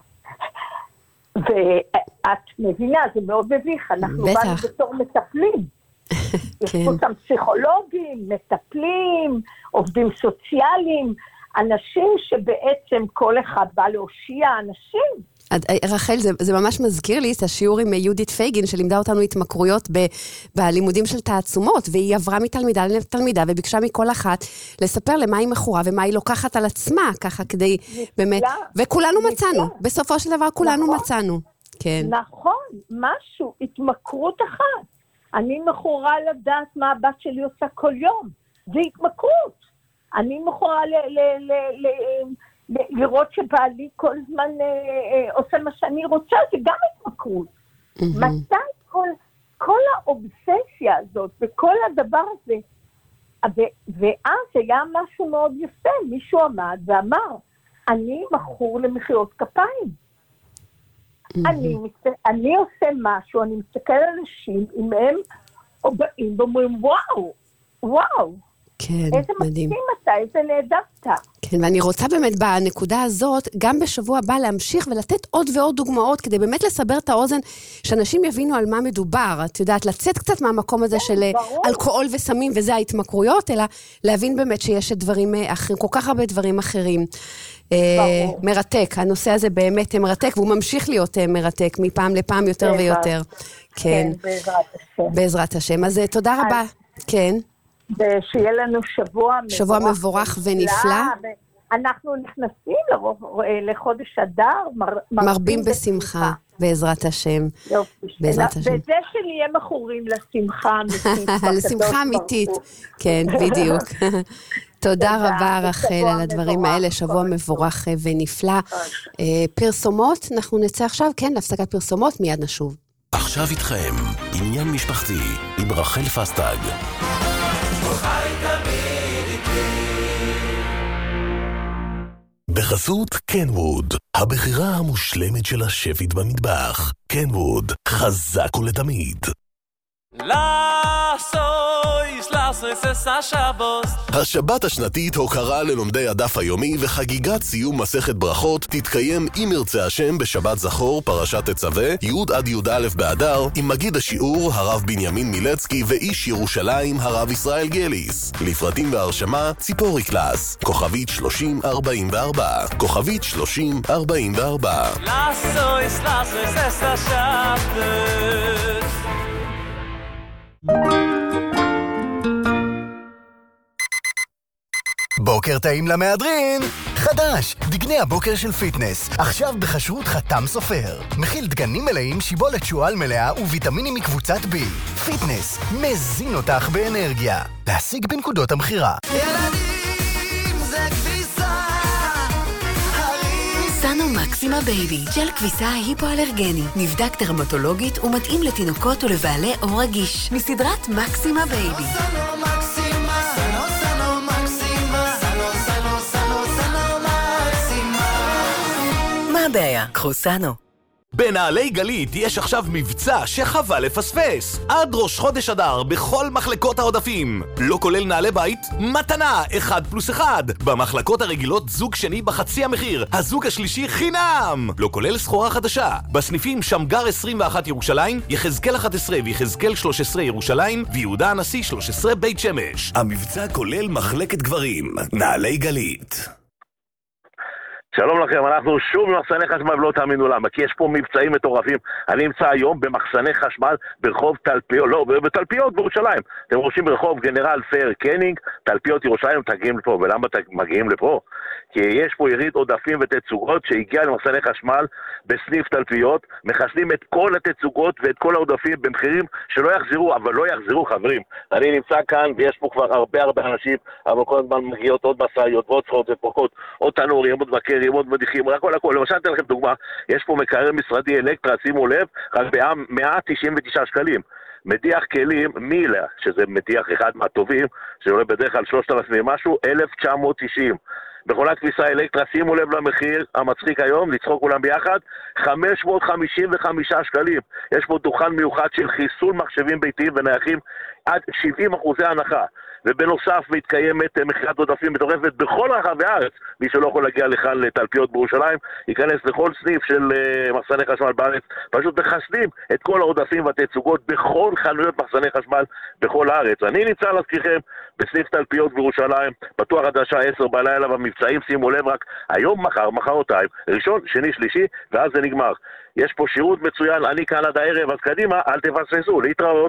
ואת מבינה, זה מאוד מביך, אנחנו באנו בתור מטפלים. יש פה שם פסיכולוגים, מטפלים, עובדים סוציאליים, אנשים שבעצם כל אחד בא להושיע אנשים. רחל, זה, זה ממש מזכיר לי את השיעור עם יהודית פייגין, שלימדה אותנו התמכרויות ב, בלימודים של תעצומות, והיא עברה מתלמידה לתלמידה, וביקשה מכל אחת לספר למה היא מכורה, ומה היא לוקחת על עצמה, ככה כדי באמת, וכולנו מצאנו, בסופו של דבר כולנו מצאנו. כן. נכון, משהו, התמכרות אחת. אני מכורה לדעת מה הבת שלי עושה כל יום, זה התמכרות. אני מכורה ל... ל, ל, ל לראות שבעלי כל הזמן אה, אה, עושה מה שאני רוצה, זה גם התמכרות. Mm-hmm. מתי כל, כל האובססיה הזאת וכל הדבר הזה, ו- ואז היה משהו מאוד יפה, מישהו עמד ואמר, אני מכור למחיאות כפיים. Mm-hmm. אני, אני עושה משהו, אני מסתכל על אנשים, אם הם באים ואומרים, וואו, וואו, כן, איזה מדהים. מקסים אתה, איזה נהדרת. כן, ואני רוצה באמת בנקודה הזאת, גם בשבוע הבא להמשיך ולתת עוד ועוד דוגמאות, כדי באמת לסבר את האוזן, שאנשים יבינו על מה מדובר. את יודעת, לצאת קצת מהמקום הזה של אלכוהול וסמים, וזה ההתמכרויות, אלא להבין באמת שיש דברים אחרים, כל כך הרבה דברים אחרים. מרתק, הנושא הזה באמת מרתק, והוא ממשיך להיות מרתק, מפעם לפעם יותר ויותר. כן, בעזרת השם. בעזרת השם. אז תודה רבה. כן. ושיהיה לנו שבוע מבורך, שבוע מבורך ונפלא. אנחנו נכנסים לחודש אדר, מרבים, מרבים בשמחה, בשמחה, בעזרת השם. בעזרת השם. וזה שנהיה מכורים לשמחה אמיתית. לשמחה אמיתית, כן, בדיוק. תודה רבה רחל על הדברים האלה, שבוע מבורך ונפלא. פרסומות, אנחנו נצא עכשיו, כן, להפסקת פרסומות, מיד נשוב. עכשיו איתכם, עניין משפחתי, עם רחל פסטג. בחסות קנווד, הבחירה המושלמת של השפית במטבח. קנווד, חזק ולתמיד. השבת השנתית הוקרה ללומדי הדף היומי וחגיגת סיום מסכת ברכות תתקיים אם ירצה השם בשבת זכור פרשת תצווה י' עד י"א באדר עם מגיד השיעור הרב בנימין מילצקי ואיש ירושלים הרב ישראל גליס. לפרטים והרשמה ציפורי קלאס, כוכבית שלושים ארבעים וארבע, כוכבית שלושים ארבעים וארבע. לאסויס לאסויס אס השבת. בוקר טעים למהדרין! חדש! דגני הבוקר של פיטנס, עכשיו בחשרות חתם סופר. מכיל דגנים מלאים, שיבולת שועל מלאה וויטמינים מקבוצת B. פיטנס, מזין אותך באנרגיה. להשיג בנקודות המחירה. ילדים זה כביסה, הרים. סנו מקסימה בייבי, ג'ל כביסה היפואלרגני, נבדק דרמטולוגית ומתאים לתינוקות ולבעלי עור רגיש. מסדרת מקסימה בייבי. סנו מקסימה, סנו סנו מקסימה, סנו סנו סנו סנו מקסימה. מה הבעיה? קחו סנו. בנעלי גלית יש עכשיו מבצע שחבל לפספס. עד ראש חודש אדר בכל מחלקות העודפים. לא כולל נעלי בית, מתנה אחד פלוס אחד. במחלקות הרגילות זוג שני בחצי המחיר. הזוג השלישי חינם. לא כולל סחורה חדשה. בסניפים שמגר עשרים ואחת ירושלים, יחזקאל אחת עשרה ויחזקאל שלוש עשרה ירושלים, ויהודה הנשיא שלוש עשרה בית שמש. המבצע כולל מחלקת גברים. נעלי גלית. שלום לכם, אנחנו שוב במחסני חשמל ולא תאמינו למה, כי יש פה מבצעים מטורפים. אני נמצא היום במחסני חשמל ברחוב תלפיות, לא, בתלפיות בירושלים. אתם רואים ברחוב גנרל פייר קנינג, תלפיות ירושלים, תגיעים לפה. ולמה אתם מגיעים לפה? כי יש פה יריד עודפים ותצוגות שהגיע למחסני חשמל בסניף תלפיות, מחסנים את כל התצוגות ואת כל העודפים במחירים שלא יחזרו, אבל לא יחזרו חברים. אני נמצא כאן ויש פה כבר הרבה הרבה אנשים, אבל כל הזמן מגיעות עוד מסעיות ועוד צחרות ופרקות, עוד תנורים, עוד בקרים, עוד מדיחים, רק הכל הכל. למשל אתן לכם דוגמה, יש פה מקרר משרדי אלקטרה, שימו לב, רק ב-מאה תשעים ותשעה שקלים. מדיח כלים מילה, שזה מדיח אחד מהטובים, שעולה בדרך כלל שלושת אלפים משהו, אלף תשע מאות תשעים. מכונת כביסה אלקטרה, שימו לב למחיר המצחיק היום, לצחוק כולם ביחד, חמש מאות חמישים וחמישה שקלים. יש פה דוכן מיוחד של חיסול מחשבים ביתיים ונייחים עד שבעים אחוזי הנחה. ובנוסף מתקיימת מכירת עודפים מטורפת בכל רחבי הארץ. מי שלא יכול להגיע לכאן לתלפיות בירושלים, ייכנס לכל סניף של uh, מחסני חשמל בארץ. פשוט מחסנים את כל העודפים והתצוגות בכל חנויות מחסני חשמל בכל הארץ. אני נמצא להזכירכם בסניף תלפיות בירושלים, פתוח עד השעה עשר בלילה במבצעים, שימו לב רק, היום, מחר, מחרתיים, ראשון, שני, שלישי, ואז זה נגמר. יש פה שירות מצוין, אני כאן עד הערב, אז קדימה, אל תפספסו, להתראות.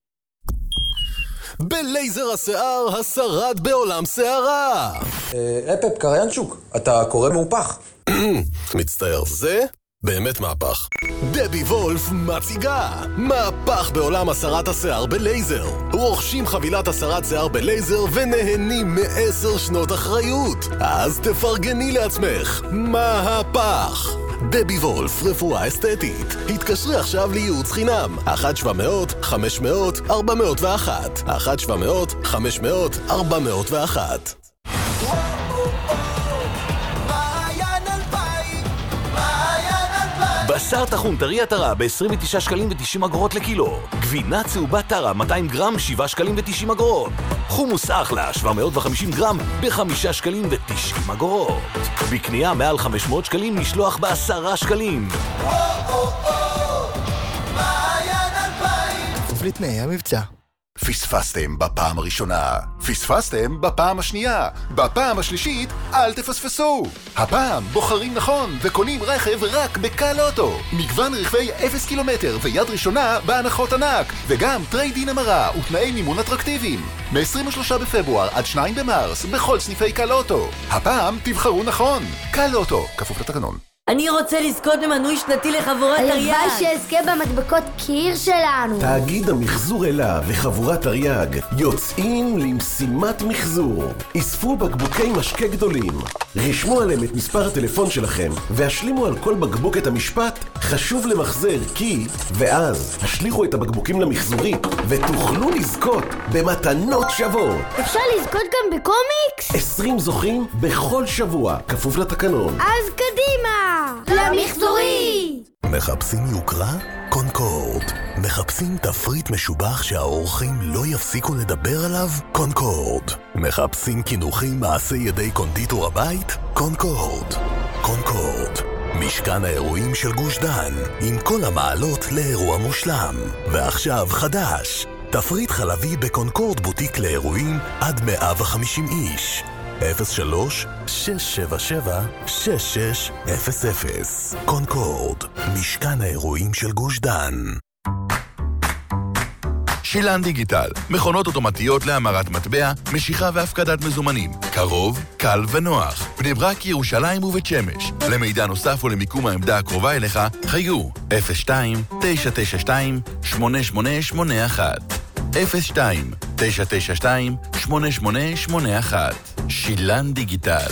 בלייזר השיער, השרד בעולם שערה. אפפ, קריינצ'וק, אתה קורא מהופך. מצטער, זה באמת מהפך. דבי וולף מציגה מהפך בעולם הסרת השיער בלייזר. רוכשים חבילת הסרת שיער בלייזר ונהנים מעשר שנות אחריות. אז תפרגני לעצמך, מהפך. דבי וולף, רפואה אסתטית. התקשרי עכשיו לייעוץ חינם. אחת שבע מאות חמש מאות ארבע מאות ואחת. אחת שבע מאות חמש מאות ארבע מאות ואחת. בשר טחון טרי עטרה ב-עשרים ותשעה שקלים ו-תשעים אגורות לקילו. גבינה צהובה טרה מאתיים גרם שבעה שקלים ו-תשעים אגורות. חומוס אחלה שבע מאות וחמישים גרם ב-חמישה שקלים ו-תשעים אגורות. בקנייה מעל חמש מאות שקלים משלוח ב-עשרה שקלים. כפוף לתנאי המבצע. פספסתם בפעם הראשונה, פספסתם בפעם השנייה, בפעם השלישית אל תפספסו. הפעם בוחרים נכון וקונים רכב רק בקל אוטו. מגוון רכבי אפס קילומטר ויד ראשונה בהנחות ענק, וגם טרייד-אין המרה ותנאי מימון אטרקטיביים. מ-עשרים ושלושה בפברואר עד שניים במרס בכל סניפי קל אוטו. הפעם תבחרו נכון. קל אוטו, כפוף לתקנון. אני רוצה לזכות במנוי שנתי לחבורת תרי"ג. הלוואי שאזכה במדבקות קיר שלנו. תאגיד המחזור אלה וחבורת תרי"ג יוצאים למשימת מחזור. אספו בקבוקי משקה גדולים, רשמו עליהם את מספר הטלפון שלכם והשלימו על כל בקבוק את המשפט חשוב למחזר כי, ואז השליחו את הבקבוקים למחזורית ותוכלו לזכות במתנות שוות. אפשר לזכות גם בקומיקס? עשרים זוכים בכל שבוע, כפוף לתקנון. אז קדימה! למחזורי! מחפשים יוקרה? קונקורד. מחפשים תפריט משובח שהאורחים לא יפסיקו לדבר עליו? קונקורד. מחפשים כינוחים מעשי ידי קונדיטור הבית? קונקורד. קונקורד. משכן האירועים של גוש דן, עם כל המעלות לאירוע מושלם. ועכשיו חדש, תפריט חלבי בקונקורד בוטיק לאירועים עד מאה וחמישים איש. אפס שלוש שש שבע שבע שש שש אפס אפס. קונקורד, משכן האירועים של גוש דן. שילן דיגיטל, מכונות אוטומטיות להמרת מטבע, משיכה והפקדת מזומנים. קרוב, קל ונוח. בני ברק, ירושלים ובית שמש. למידע נוסף ולמיקום העמדה הקרובה אליך, חיו אפס שתיים תשע תשע שתיים שמונה שמונה שמונה אחת. אפס שתיים תשע תשע שתיים שמונה שמונה שמונה אחת. שילן דיגיטל.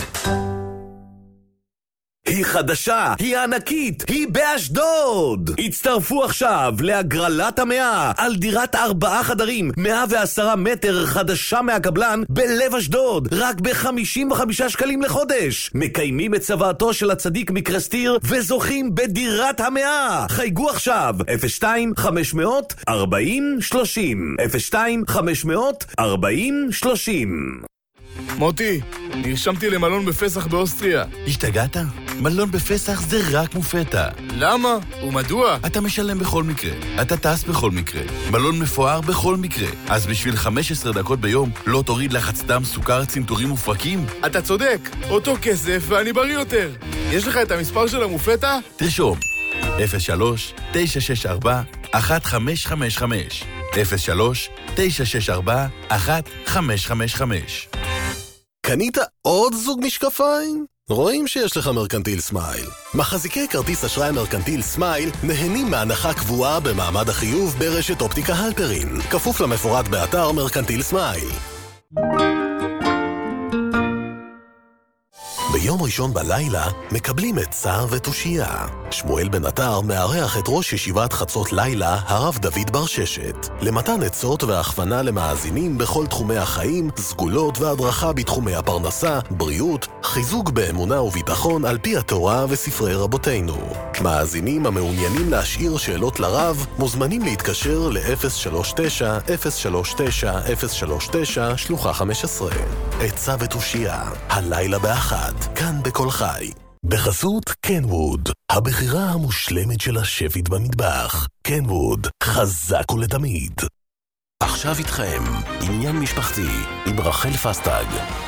היא חדשה, היא ענקית, היא באשדוד! הצטרפו עכשיו להגרלת המאה על דירת ארבעה חדרים, מאה ועשרה מטר חדשה מהקבלן בלב אשדוד, רק ב-חמישים וחמישה שקלים לחודש. מקיימים את צוואתו של הצדיק מקרסטיר וזוכים בדירת המאה. חייגו עכשיו, אפס שתיים חמש מאות ארבעים שלושים, אפס שתיים חמש מאות ארבעים שלושים. מוטי, נרשמתי למלון בפסח באוסטריה. השתגעת? מלון בפסח זה רק מופתע. למה? ומדוע? אתה משלם בכל מקרה. אתה טס בכל מקרה. מלון מפואר בכל מקרה. אז בשביל חמש עשרה דקות ביום לא תוריד לחץ דם, סוכר, צנתורים ופרקים? אתה צודק. אותו כסף ואני בריא יותר. יש לך את המספר של המופתע? תרשום. אפס שלוש תשע שש ארבע אחת חמש חמש חמש. אפס שלוש תשע שש ארבע אחת חמש חמש חמש. קנית עוד זוג משקפיים? רואים שיש לך מרקנטיל סמייל. מחזיקי כרטיס אשראי מרקנטיל סמייל נהנים מהנחה קבועה במעמד החיוב ברשת אופטיקה הלפרין, כפוף למפורט באתר מרקנטיל סמייל. ביום ראשון בלילה מקבלים עצה ותושייה. שמואל בן עטר מארח את ראש ישיבת חצות לילה, הרב דוד בר ששת, למתן עצות והכוונה למאזינים בכל תחומי החיים, סגולות והדרכה בתחומי הפרנסה, בריאות, חיזוק באמונה וביטחון על פי התורה וספרי רבותינו. מאזינים המעוניינים להשאיר שאלות לרב מוזמנים להתקשר ל-אפס שלוש תשע אפס שלוש תשע אפס שלוש תשע שלוחה חמש עשרה. עצה ותושייה, הלילה באחת, כאן בכל חי. בחסות קנווד, הבחירה המושלמת של השפית במטבח. קנווד, חזק ולתמיד. עכשיו איתכם, עניין משפחתי עם רחל פסטג.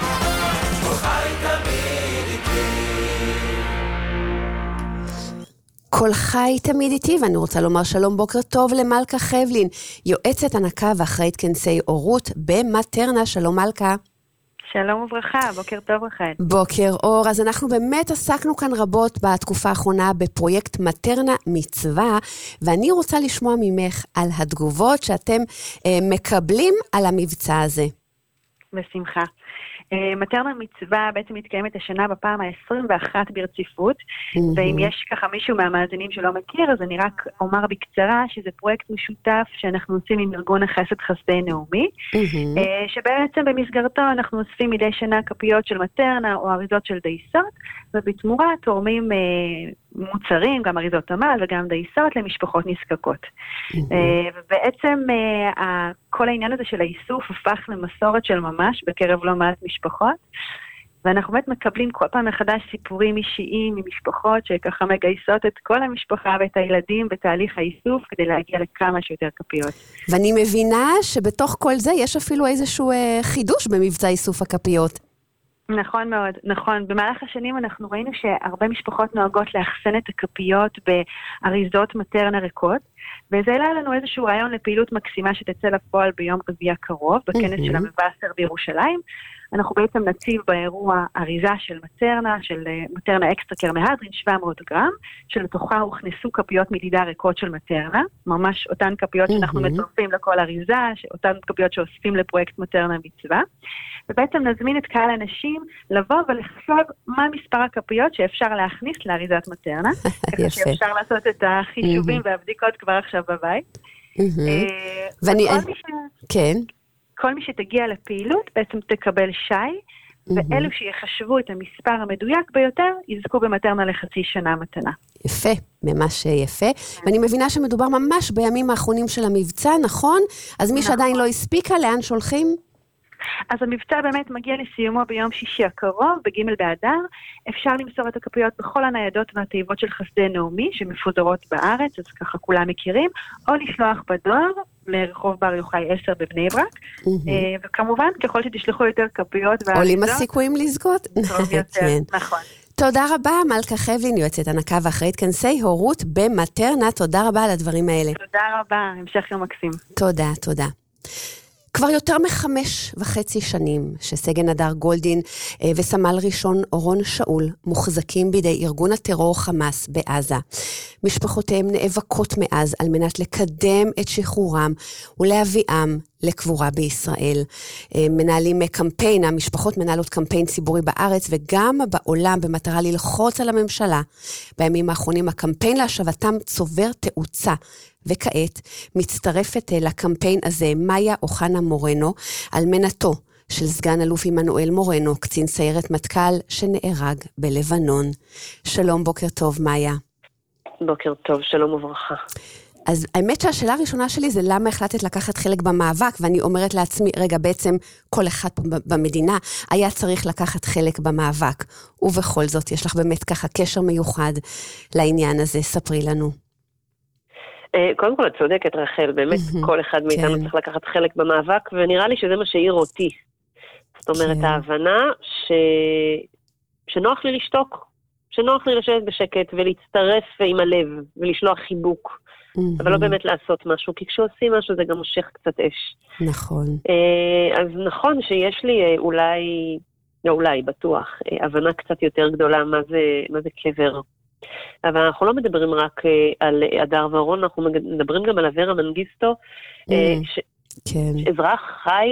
כל חי תמיד איתי, ואני רוצה לומר שלום, בוקר טוב למלכה חבלין, יועצת הנקה ואחראית כנסי אורות במטרנה. שלום מלכה. שלום וברכה, בוקר טוב רחל. בוקר אור. אז אנחנו באמת עסקנו כאן רבות בתקופה האחרונה בפרויקט מטרנה מצווה, ואני רוצה לשמוע ממך על התגובות שאתם אה, מקבלים על המבצע הזה. בשמחה. מטרנה מצווה בעצם מתקיימת השנה בפעם ה-עשרים ואחת ברציפות, mm-hmm. ואם יש ככה מישהו מהמאזינים שלא מכיר, אז אני רק אומר בקצרה שזה פרויקט משותף שאנחנו עושים עם ארגון החסד חסדי נעמי, mm-hmm. שבעצם במסגרתו אנחנו אוספים מדי שנה כפיות של מטרנה או אריזות של דייסות, ובתמורה תורמים מוצרים, גם אריזות עמל וגם דייסות למשפחות נזקקות. Mm-hmm. ובעצם כל העניין הזה של האיסוף הפך למסורת של ממש בקרב לא מעט משפחות, ואנחנו באמת מקבלים כל פעם מחדש סיפורים אישיים ממשפחות שככה מגייסות את כל המשפחה ואת הילדים בתהליך האיסוף כדי להגיע לכמה שיותר כפיות. ואני מבינה שבתוך כל זה יש אפילו איזשהו חידוש במבצע איסוף הכפיות. נכון מאוד, נכון. במהלך השנים אנחנו ראינו שהרבה משפחות נוהגות לאחסן את הכפיות באריזות מטרנה ריקות, וזה העלה לנו איזשהו רעיון לפעילות מקסימה שתצא לפועל ביום רביעי הקרוב, בכנס של המבשר בירושלים. אנחנו בעצם נציב באירוע אריזה של מטרנה, של מטרנה אקסטרה קרמהדרין, שבע מאות גרם, שלתוכה הוכנסו כפיות מדידה ריקות של מטרנה, ממש אותן כפיות שאנחנו מצרפים לכל אריזה, אותן כפיות שאוספים לפרויקט מטרנה מצווה, ובעצם נזמין את קהל אנשים לבוא ולחשוב מה מספר הכפיות שאפשר להכניס לאריזת מטרנה, ככה שאפשר לעשות את החישובים והבדיקות כבר עכשיו בבית. ואני... כן. כל מי שתגיע לפעילות בעצם תקבל שי, ואלו שיחשבו את המספר המדויק ביותר, יזכו במטרנה לחצי שנה מתנה. יפה, ממש יפה. ואני מבינה שמדובר ממש בימים האחרונים של המבצע, נכון? אז מי שעדיין לא הספיקה, לאן שולחים? אז המבצע באמת מגיע לסיומו ביום שישי הקרוב, בג' באדר. אפשר למסור את הכפיות בכל הניידות והתיבות של חסדי נעמי, שמפוזרות בארץ, אז ככה כולם מכירים, או לשלוח בדואר לרחוב בר יוחאי עשר בבני ברק, וכמובן ככל שתשלחו יותר כפיות עולים הסיכויים לזכות. טוב יותר, נכון. תודה רבה, מלכה חבלין, יועצת הנקה ואחראית כנסי הורות במטרנה. תודה רבה על הדברים האלה. תודה רבה, המשך יום מקסים. תודה, תודה. כבר יותר מחמש וחצי שנים שסגן הדר גולדין וסמל ראשון אורון שאול מוחזקים בידי ארגון הטרור חמאס בעזה. משפחותיהם נאבקות מאז על מנת לקדם את שחרורם ולהביאם לקבורה בישראל. מנהלים קמפיין, המשפחות מנהלות קמפיין ציבורי בארץ וגם בעולם במטרה ללחוץ על הממשלה. בימים האחרונים הקמפיין להשבתם צובר תאוצה, וכעת מצטרפת לקמפיין הזה מאיה אוחנה מורנו, אלמנתו של סגן אלוף עמנואל מורנו, קצין סיירת מטכ"ל שנהרג בלבנון. שלום, בוקר טוב מאיה. בוקר טוב, שלום וברכה. אז האמת שהשאלה הראשונה שלי זה למה החלטת לקחת חלק במאבק, ואני אומרת לעצמי, רגע, בעצם כל אחד פה במדינה היה צריך לקחת חלק במאבק, ובכל זאת יש לך באמת ככה קשר מיוחד לעניין הזה, ספרי לנו. קודם כל את צודקת רחל, באמת כל אחד מאיתנו צריך לקחת חלק במאבק, ונראה לי שזה מה שהעיר אותי. זאת אומרת, ההבנה שנוח לי לשתוק, שנוח לי לשבת בשקט ולהצטרף עם הלב ולשלוח חיבוק, אבל לא באמת לעשות משהו, כי כשעושים משהו זה גם מושך קצת אש. נכון. אז נכון שיש לי אולי, לא אולי, בטוח, הבנה קצת יותר גדולה מה זה, מה זה קבר. אבל אנחנו לא מדברים רק על הדר ואורון, אנחנו מדברים גם על אברה מנגיסטו, אזרח חי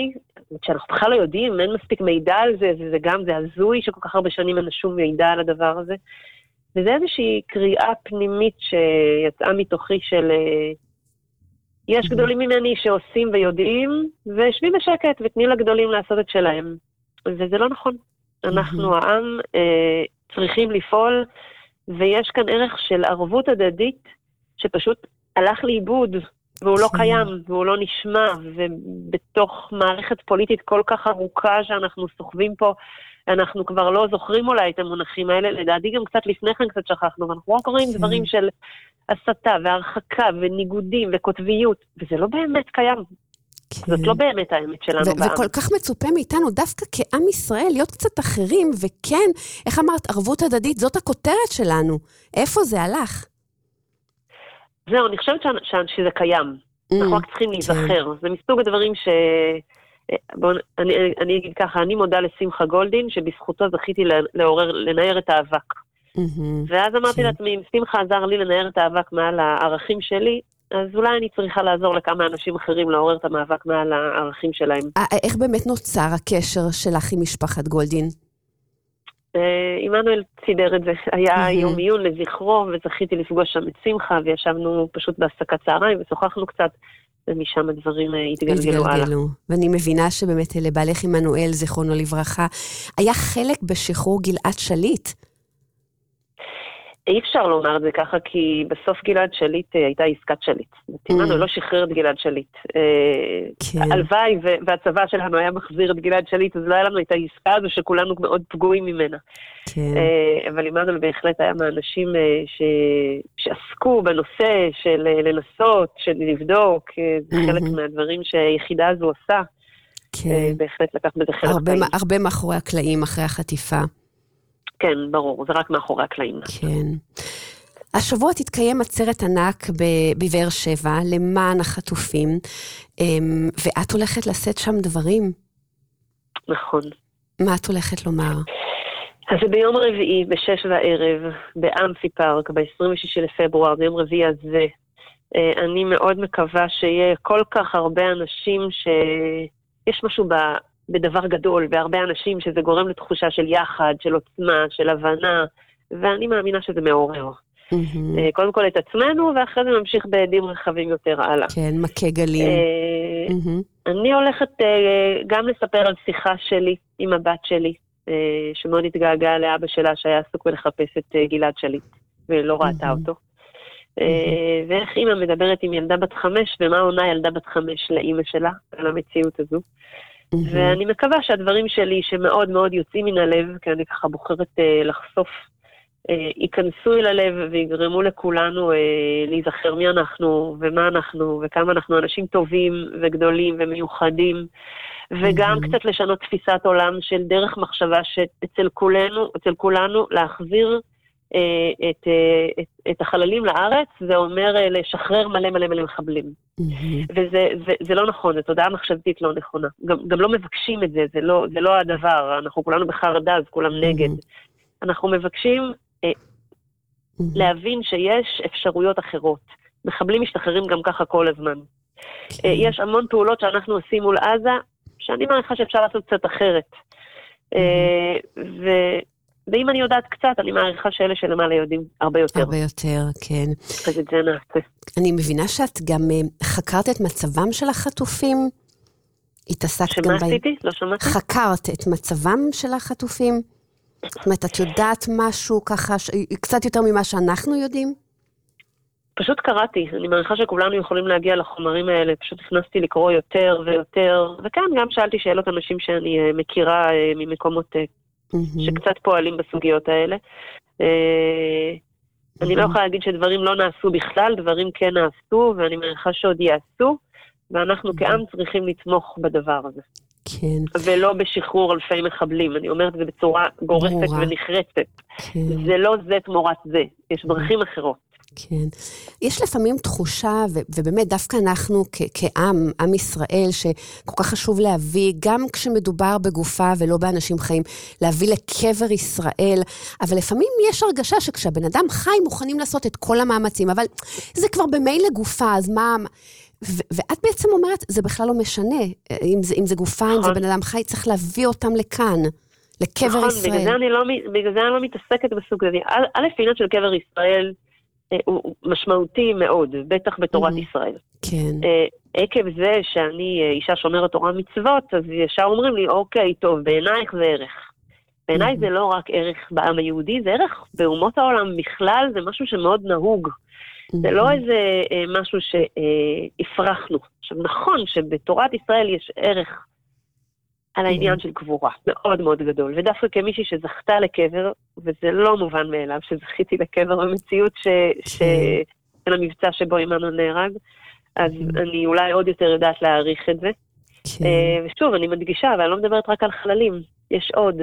שאנחנו בכלל לא יודעים, אין מספיק מידע על זה, זה, זה גם, זה הזוי שכל כך הרבה שנים אין שום מידע על הדבר הזה. וזה איזושהי קריאה פנימית שיצאה מתוכי של, יש גדולים ממני שעושים ויודעים, ושבי בשקט ותני לגדולים לעשות את שלהם. וזה לא נכון. אנחנו העם אה, צריכים לפעול, ויש כאן ערך של ערבות הדדית, שפשוט הלך לאיבוד, והוא לא קיים, והוא לא נשמע, ובתוך מערכת פוליטית כל כך ארוכה שאנחנו סוחבים פה, אנחנו כבר לא זוכרים אולי את המונחים האלה, לדעתי גם קצת לפני כן קצת שכחנו, ואנחנו רק קוראים דברים של הסתה והרחקה וניגודים וכותביות, וזה לא באמת קיים. זאת לא באמת האמת שלנו בעם. וכל כך מצופה מאיתנו, דווקא כעם ישראל, להיות קצת אחרים, וכן, איך אמרת, ערבות הדדית, זאת הכותרת שלנו. איפה זה הלך? זהו, אני חושבת שזה קיים. אנחנו רק צריכים להיזכר. זה מסוג הדברים ש... בוא, אני, אני אגיד ככה, אני מודה לשמחה גולדין, שבזכותו זכיתי לעורר, לנער את האבק. ואז אמרתי לעצמי, אם שמחה עזר לי לנער את האבק מעל הערכים שלי, אז אולי אני צריכה לעזור לכמה אנשים אחרים לעורר את המאבק מעל הערכים שלהם. איך באמת נוצר הקשר שלך עם משפחת גולדין? עמנואל סידר את זה. היה יום עיון לזכרו, וזכיתי לפגוש שם את שמחה, וישבנו פשוט בהפסקת צהריים, ושוחחנו קצת, ומשם הדברים התגלגלו הלאה. ואני מבינה שבאמת לבעלך עמנואל, זיכרונו לברכה, היה חלק בשחרור גלעד שליט. אי אפשר לומר את זה ככה, כי בסוף גלעד שליט הייתה עסקת שליט. עמנואל לא שחרר את גלעד שליט. הלוואי והצבא שלנו היה מחזיר את גלעד שליט, אז לא היה לנו את העסקה הזו שכולנו מאוד פגועים ממנה. אבל עמנואל בהחלט היה מהאנשים שעסקו בנושא של לנסות, של לבדוק, זה חלק מהדברים שהיחידה הזו עושה. בהחלט לקח בזה חלק פעמים. הרבה מאחורי הקלעים, אחרי החטיפה. כן, ברור, זה רק מאחורי הקלעים. כן. השבוע תתקיים עצרת ענק בבאר שבע, למען החטופים, ואת הולכת לשאת שם דברים. נכון. מה את הולכת לומר? אז זה ביום רביעי, בשש בערב, באמפי פארק, ב-עשרים ושישה לפברואר, ביום רביעי הזה. אני מאוד מקווה שיהיה כל כך הרבה אנשים שיש משהו ב... בדבר גדול, והרבה אנשים שזה גורם לתחושה של יחד, של עוצמה, של הבנה, ואני מאמינה שזה מעורר. Mm-hmm. קודם כל את עצמנו, ואחרי זה ממשיך בעדים רחבים יותר הלאה. כן, מכה גלים. mm-hmm. אני הולכת גם לספר על שיחה שלי עם הבת שלי, שמאוד התגעגעה לאבא שלה, שהיה עסוק בלחפש את גלעד שליט, ולא ראתה mm-hmm. אותו. Mm-hmm. ואיך אמא מדברת עם ילדה בת חמש, ומה עונה ילדה בת חמש לאמא שלה, על המציאות הזו. ואני מקווה שהדברים שלי שמאוד מאוד יוצאים מן הלב, כי אני ככה בוחרת אה, לחשוף, אה, ייכנסו אל הלב ויגרמו לכולנו אה, להיזכר מי אנחנו ומה אנחנו וכמה אנחנו אנשים טובים וגדולים ומיוחדים, וגם mm-hmm. קצת לשנות תפיסת עולם של דרך מחשבה שאצל כולנו, אצל כולנו להחזיר אה, את, אה, את, את החללים לארץ, זה אומר אה, לשחרר מלא מלא מלא מחבלים. וזה זה, זה לא נכון, זו תודעה מחשבתית לא נכונה. גם, גם לא מבקשים את זה, זה לא, זה לא הדבר. אנחנו כולנו בחרדה, אז כולם נגד. אנחנו מבקשים אה, להבין שיש אפשרויות אחרות. מחבלים משתחררים גם ככה כל הזמן. אה, יש המון פעולות שאנחנו עושים מול עזה, שאני מעריכה שאפשר לעשות קצת אחרת. אה, ו... ואם אני יודעת קצת, אני מעריכה שאלה שלמעלה יודעים הרבה יותר. הרבה יותר, כן. אז את זה נעשה. אני מבינה שאת גם חקרת את מצבם של החטופים. התעסקת גם... שמה עשיתי? לא שמעתי? חקרת את מצבם של החטופים. זאת אומרת, את יודעת משהו ככה, קצת יותר ממה שאנחנו יודעים? פשוט קראתי. אני מעריכה שכולנו יכולים להגיע לחומרים האלה. פשוט הכנסתי לקרוא יותר ויותר. וכאן גם שאלתי שאלות אנשים שאני מכירה ממקומות... שקצת פועלים בסוגיות האלה. אני לא יכולה להגיד שדברים לא נעשו בכלל, דברים כן נעשו, ואני מניחה שעוד יעשו, ואנחנו כעם צריכים לתמוך בדבר הזה. כן. ולא בשחרור אלפי מחבלים. אני אומרת את זה בצורה גורפת ונחרצת. זה לא זה תמורת זה. יש דרכים אחרות. כן. יש לפעמים תחושה, ו- ובאמת דווקא אנחנו כ- כעם, עם ישראל, שכל כך חשוב להביא, גם כשמדובר בגופה ולא באנשים חיים, להביא לקבר ישראל, אבל לפעמים יש הרגשה שכשהבן אדם חי מוכנים לעשות את כל המאמצים, אבל זה כבר במילא גופה, אז מה... ואת בעצם אומרת, זה בכלל לא משנה, אם זה, אם זה גופה, אם זה בן אדם חי, צריך להביא אותם לכאן, לקבר נכון, ישראל. בגלל זה אני לא, בגלל זה אני לא מתעסקת בסוג הזה. א', עניין של קבר ישראל הוא משמעותי מאוד, בטח בתורת ישראל. כן. עקב זה שאני אישה שומרת תורה מצוות, אז ישר אומרים לי, אוקיי, טוב, בעינייך זה ערך. בעיניי זה לא רק ערך בעם היהודי, זה ערך באומות העולם בכלל, זה משהו שמאוד נהוג. זה לא איזה משהו שהפרחנו. עכשיו, נכון שבתורת ישראל יש ערך על העניין של קבורה, מאוד מאוד גדול, ודווקא כמישהי שזכתה לקבר, וזה לא מובן מאליו שזכיתי לקבר במציאות של המבצע שבו עמנו נהרג, אז אני אולי עוד יותר יודעת להעריך את זה. ושוב, אני מדגישה, אבל אני לא מדברת רק על חללים, יש עוד.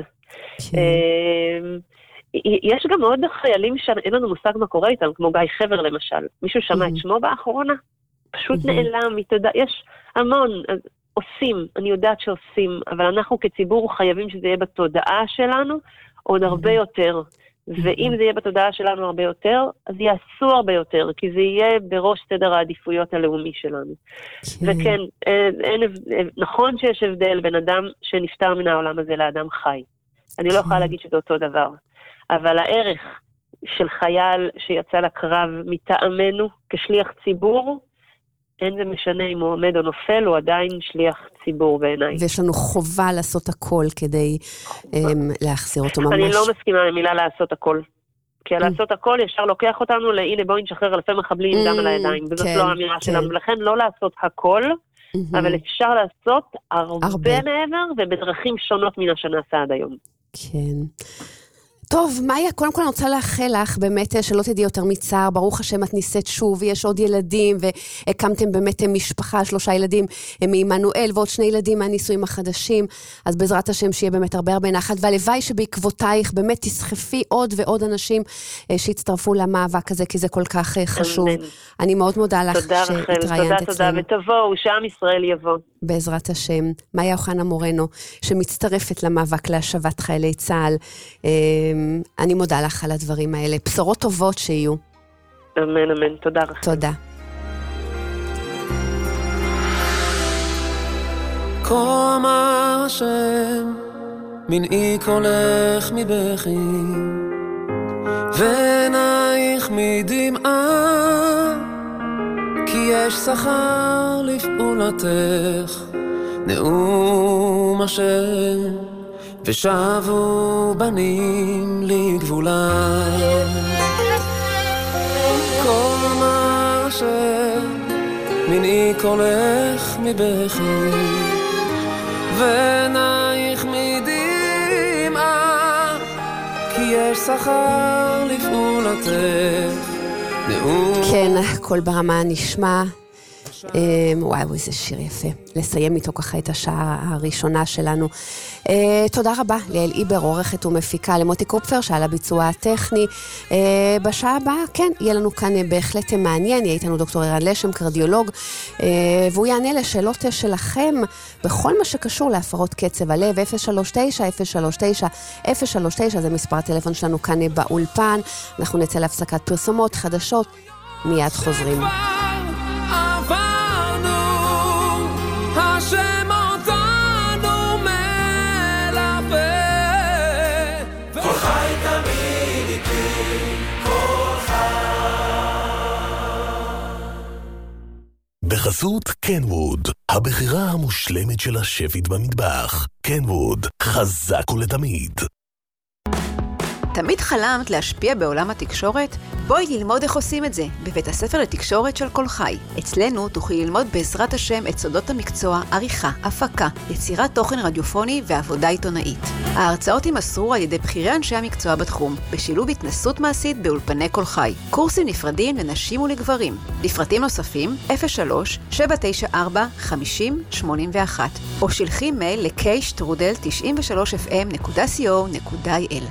יש גם עוד חיילים שאין לנו מושג מה קורה איתם, כמו גיא חבר למשל. מישהו שמע את שמו באחרונה? פשוט נעלם, מתודע... יש המון, אז עושים, אני יודעת שעושים, אבל אנחנו כציבור חייבים שזה יהיה בתודעה שלנו עוד הרבה יותר. ואם זה יהיה בתודעה שלנו הרבה יותר, אז יעשו הרבה יותר, כי זה יהיה בראש סדר העדיפויות הלאומי שלנו. וכן, אין, נכון שיש הבדל בין אדם שנפטר מן העולם הזה לאדם חי. אני לא יכולה להגיד שזה אותו דבר. אבל הערך של חייל שיצא לקרב מטעמנו כשליח ציבור, אין זה משנה אם הוא עומד או נופל, הוא עדיין שליח ציבור בעיניי. ויש לנו חובה לעשות הכל כדי um, להחזיר אותו ממש. אני לא מסכימה למילה לעשות הכל. כי לעשות הכל ישר לוקח אותנו להנה בואי נשחרר אלפי מחבלים עם דם על הידיים. וזאת לא האמירה שלנו. לכן לא לעשות הכל, אבל אפשר לעשות הרבה מעבר ובדרכים שונות מן שנעשה עד היום. כן. טוב, מאיה, קודם כל אני רוצה לאחל לך באמת שלא תדעי יותר מצער, ברוך השם את ניסית שוב, ויש עוד ילדים, והקמתם באמת משפחה, שלושה ילדים מעמנואל, ועוד שני ילדים מהנישואים החדשים, אז בעזרת השם שיהיה באמת הרבה הרבה נחת, והלוואי שבעקבותייך באמת תסחפי עוד ועוד אנשים שהצטרפו למאבק הזה, כי זה כל כך חשוב. אני מאוד מודה לך שהתראיינת אצלנו. תודה, תודה, ותבואו, שעם ישראל יבוא. בעזרת השם. מאיה אוחנה מורנו, שמצטרפת למאבק להשבת חיילי צה"ל. אני מודה לך על הדברים האלה. בשורות טובות שיהיו. אמן, אמן. תודה רבה. תודה. כה אמר השם, מנעי קולך מבכי, ועינייך מדמעה, כי יש שכר לפעולתך, נאום השם, ושבו בנים לגבולה. כל מה שמנעי קולך מבכי, ועינייך מדמעה, כי יש שכר לפעולתך. כן, כל ברמה נשמע. וואו, איזה שיר יפה. לסיים איתו ככה את השעה הראשונה שלנו. תודה רבה ליעל איבר, עורכת ומפיקה, למוטי קופפר שעל הביצוע הטכני. בשעה הבאה, כן, יהיה לנו כאן בהחלט מעניין, יהיה איתנו דוקטור ערן לשם, קרדיולוג, והוא יענה לשאלות שלכם בכל מה שקשור להפרות קצב הלב. אפס שלוש תשע אפס שלוש תשע אפס שלוש תשע זה מספר הטלפון שלנו כאן באולפן. אנחנו נצא להפסקת פרסומות חדשות, מיד חוזרים. השם אותנו מלווה, כל חי תמיד איתי, כל חי. בחסות קנווד, הבחירה המושלמת של השפית במטבח. קנווד, חזק ולתמיד. תמיד חלמת להשפיע בעולם התקשורת? בואי ללמוד איך עושים את זה, בבית הספר לתקשורת של כל חי. אצלנו תוכלי ללמוד בעזרת השם את סודות המקצוע, עריכה, הפקה, יצירת תוכן רדיופוני ועבודה עיתונאית. ההרצאות יימסרו על ידי בחירי אנשי המקצוע בתחום, בשילוב התנסות מעשית באולפני כל חי. קורסים נפרדים לנשים ולגברים. לפרטים נוספים, אפס שלוש שבע תשע ארבע חמישים שמונים ואחת, או שלחי מייל ל-קיי שטרודל תשעים ושלוש אף אם נקודה סי או נקודה איי אל.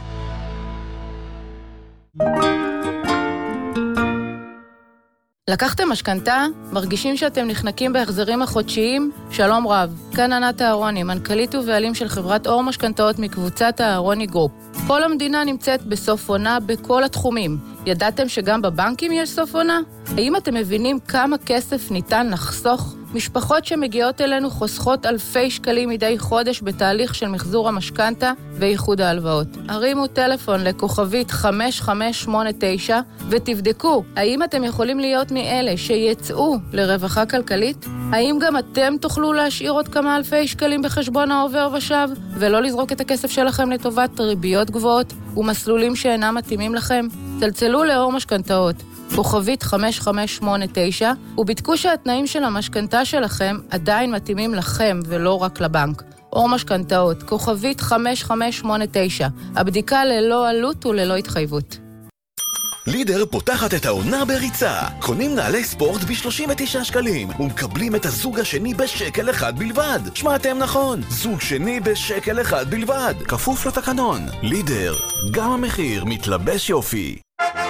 לקחתם משכנתה? מרגישים שאתם נחנקים בהחזרים החודשיים? שלום רב, כאן ענת אהרוני, מנכ"לית ובעלים של חברת אור משכנתאות מקבוצת האהרוני גרופ. כל המדינה נמצאת בסוף עונה בכל התחומים. ידעתם שגם בבנקים יש סוף עונה? האם אתם מבינים כמה כסף ניתן לחסוך? משפחות שמגיעות אלינו חוסכות אלפי שקלים מדי חודש בתהליך של מחזור המשכנתה ואיחוד ההלוואות. הרימו טלפון לכוכבית חמש חמש שמונה תשע ותבדקו האם אתם יכולים להיות מאלה שיצאו לרווחה כלכלית? האם גם אתם תוכלו להשאיר עוד כמה אלפי שקלים בחשבון העובר ושב ולא לזרוק את הכסף שלכם לטובת ריביות גבוהות ומסלולים שאינם מתאימים לכם? צלצלו לאור משכנתאות כוכבית חמש חמש שמונה תשע ובדקו שהתנאים של המשכנתה שלכם עדיין מתאימים לכם ולא רק לבנק. אור משכנתאות כוכבית חמש חמש שמונה תשע, הבדיקה ללא עלות וללא התחייבות. לידר פותחת את העונה בריצה. קונים נעלי ספורט ב-שלושים ותשעה שקלים ומקבלים את הזוג השני בשקל אחד בלבד. שמעתם נכון, זוג שני בשקל אחד בלבד, כפוף לתקנון. לידר, גם המחיר מתלבש יופי.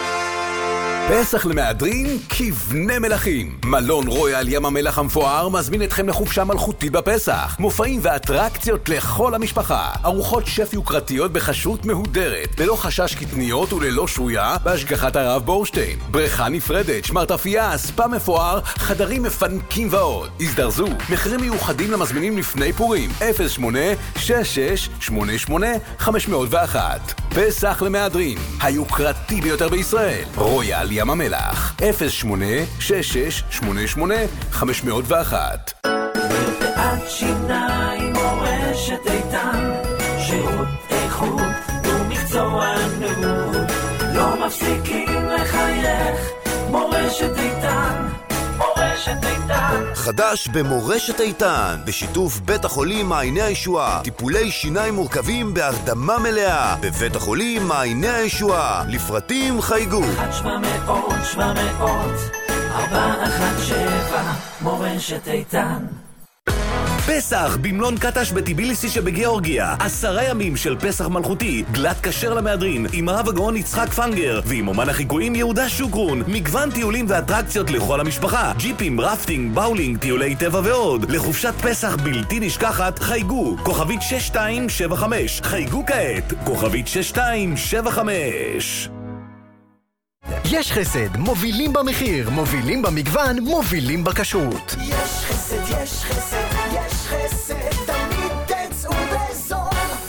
פסח למהדרין כבני מלכים. מלון רויאל ים המלח המפואר מזמין אתכם לחופשה מלכותית בפסח. מופעים ואטרקציות לכל המשפחה. ארוחות שף יוקרתיות בחשות מהודרת, ללא חשש קטניות וללא שויה, בהשגחת הרב בורשטיין. בריכה נפרדת, שמרטפייה, ספה מפואר, חדרים מפנקים ועוד. הזדרזו, מחירים מיוחדים למזמינים לפני פורים. אפס שמונה שש שש שמונה שמונה חמש מאות ואחת. פסח למהדרין, היוקרתי ביותר בישראל. רויאל ים המלח, אפס שמונה שש שש שמונה שמונה חמש מאות ואחת. מרפאת שיניים מורשת איתן, שירות איכות ומקצוענות, לא מפסיקים לחייך, מורשת איתן, מורשת איתן. חדש במורשת איתן, בשיתוף בית החולים מעייני הישועה, טיפולי שיניים מורכבים בהרדמה מלאה, בבית החולים מעייני הישועה, לפרטים חייגו אחת שבע מאות שבע מאות ארבע אחת שבע, מורשת איתן. פסח במלון קטש בטיביליסי שבגיאורגיה. עשרה ימים של פסח מלכותי, גלת כשר למהדרין, עם הרב הגאון יצחק פנגר, ועם אומן החיקויים יהודה שוקרון. מגוון טיולים ואטרקציות לכל המשפחה, ג'יפים, רפטינג, באולינג, טיולי טבע ועוד. לחופשת פסח בלתי נשכחת, חייגו, כוכבית שש שתיים שבע חמש. חייגו כעת, כוכבית שש שתיים שבע חמש. יש חסד, מובילים במחיר, מובילים במגוון, מובילים בכשרות. יש חסד, יש חסד, יש חסד, תמיד תצאו בזול.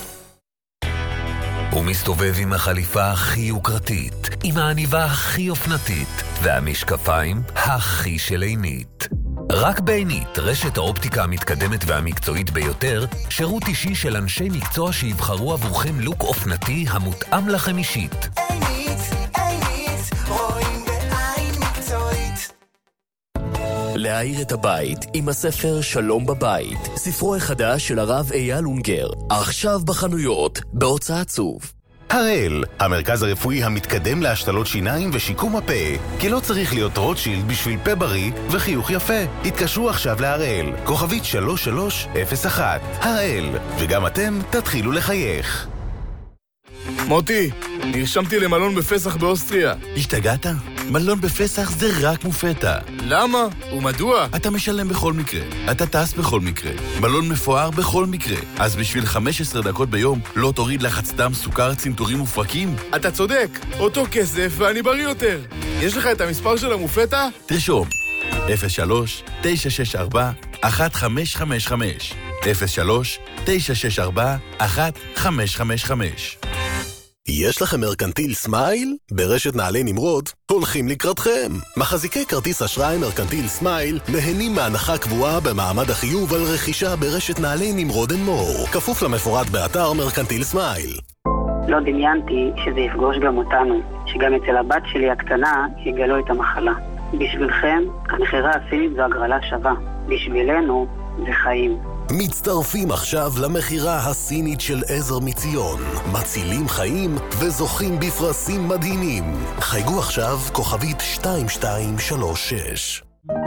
הוא מסתובב עם החליפה הכי יוקרתית, עם העניבה הכי אופנתית, והמשקפיים הכי שלעינית. רק בעינית, רשת האופטיקה המתקדמת והמקצועית ביותר, שירות אישי של אנשי מקצוע שיבחרו עבורכם לוק אופנתי המותאם לכם אישית. עינית, עינית, רואים בעין מקצועית. להאיר את הבית עם הספר שלום בבית, ספרו החדש של הרב אייל אונגר, עכשיו בחנויות, בהוצאת צוף. הראל, המרכז הרפואי המתקדם להשתלות שיניים ושיקום הפה, כי לא צריך להיות רוטשילד בשביל פה בריא וחיוך יפה. התקשרו עכשיו להראל, כוכבית שלוש שלוש אפס אחת. הראל, וגם אתם תתחילו לחייך. מוטי, נרשמתי למלון בפסח באוסטריה. השתגעת? מלון בפסח זה רק מופתע. למה? ומדוע? אתה משלם בכל מקרה, אתה טס בכל מקרה, מלון מפואר בכל מקרה. אז בשביל חמש עשרה דקות ביום לא תוריד לחץ דם, סוכר, צנתורים ופרקים? אתה צודק, אותו כסף ואני בריא יותר. יש לך את המספר של המופתע? תרשום, אפס שלוש תשע שש ארבע אחת חמש חמש חמש, אפס שלוש תשע שש ארבע אחת חמש חמש חמש. יש לכם מרקנטיל סמייל? ברשת נעלי נמרוד הולכים לקראתכם. מחזיקי כרטיס אשראי מרקנטיל סמייל נהנים מהנחה קבועה במעמד החיוב על רכישה ברשת נעלי נמרוד אנד מור, כפוף למפורט באתר מרקנטיל סמייל. לא דמיינתי שזה יפגוש גם אותנו, שגם אצל הבת שלי הקטנה יגלו את המחלה. בשבילכם, המחירה הסינית זו הגרלה שווה. בשבילנו, זה חיים. מצטרפים עכשיו למחירה הסינית של עזר מציון. מצילים חיים וזוכים בפרסים מדהימים. חייגו עכשיו כוכבית שתיים שתיים שלוש שש.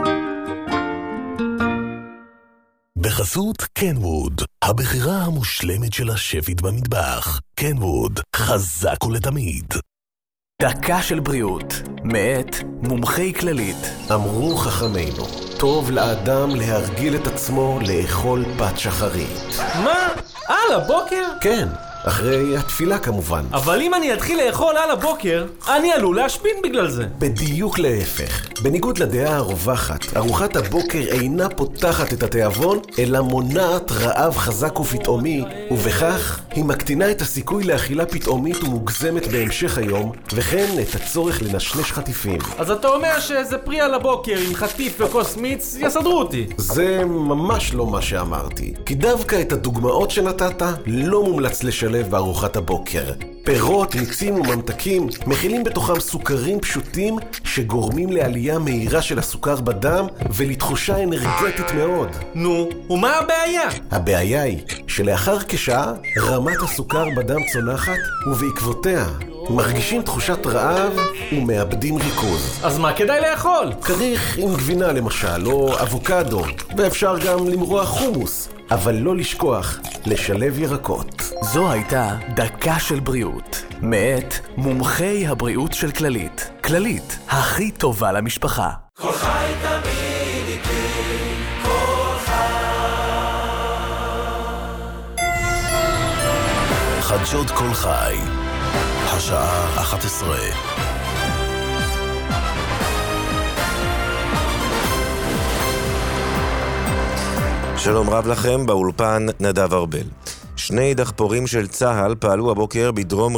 בחסות קנווד, הבחירה המושלמת של השפית במטבח. קנווד, חזק ולתמיד. דקה של בריאות, מאת מומחי כללית. אמרו חכמינו, טוב לאדם להרגיל את עצמו לאכול פת שחרית. מה? על הבוקר? כן, אחרי התפילה כמובן. אבל אם אני אתחיל לאכול על הבוקר, אני עלול להשפין בגלל זה. בדיוק להפך. בניגוד לדעה הרווחת, ארוחת הבוקר אינה פותחת את התיאבון, אלא מונעת רעב חזק ופתאומי, ובכך היא מקטינה את הסיכוי לאכילה פתאומית ומוגזמת בהמשך היום, וכן את הצורך לנשנש חטיפים. אז אתה אומר שזה פרי על הבוקר עם חטיף וכוס מיץ יסדרו אותי. זה ממש לא מה שאמרתי, כי דווקא את הדוגמאות שנתת לא מומלץ לשלב בארוחת הבוקר. פירות, מיצים וממתקים מכילים בתוכם סוכרים פשוטים שגורמים לעלייה מהירה של הסוכר בדם ולתחושה אנרגטית מאוד. נו, ומה הבעיה? הבעיה היא שלאחר כשעה רמת הסוכר בדם צונחת ובעקבותיה מרגישים תחושת רעב ומאבדים ריכוז. אז מה כדאי לאכול? כריך עם גבינה למשל, או אבוקדו, ואפשר גם למרוח חומוס. אבל לא לשכוח לשלב ירקות. זו הייתה דקה של בריאות, מאת מומחי הבריאות של כללית. כללית, הכי טובה למשפחה. כל חי תמיד איתי, כל חי. חדשות כל חי, השעה אחת עשרה. שלום רב לכם, באולפן נדב ארבל. שני דחפורים של צהל פעלו הבוקר בדרום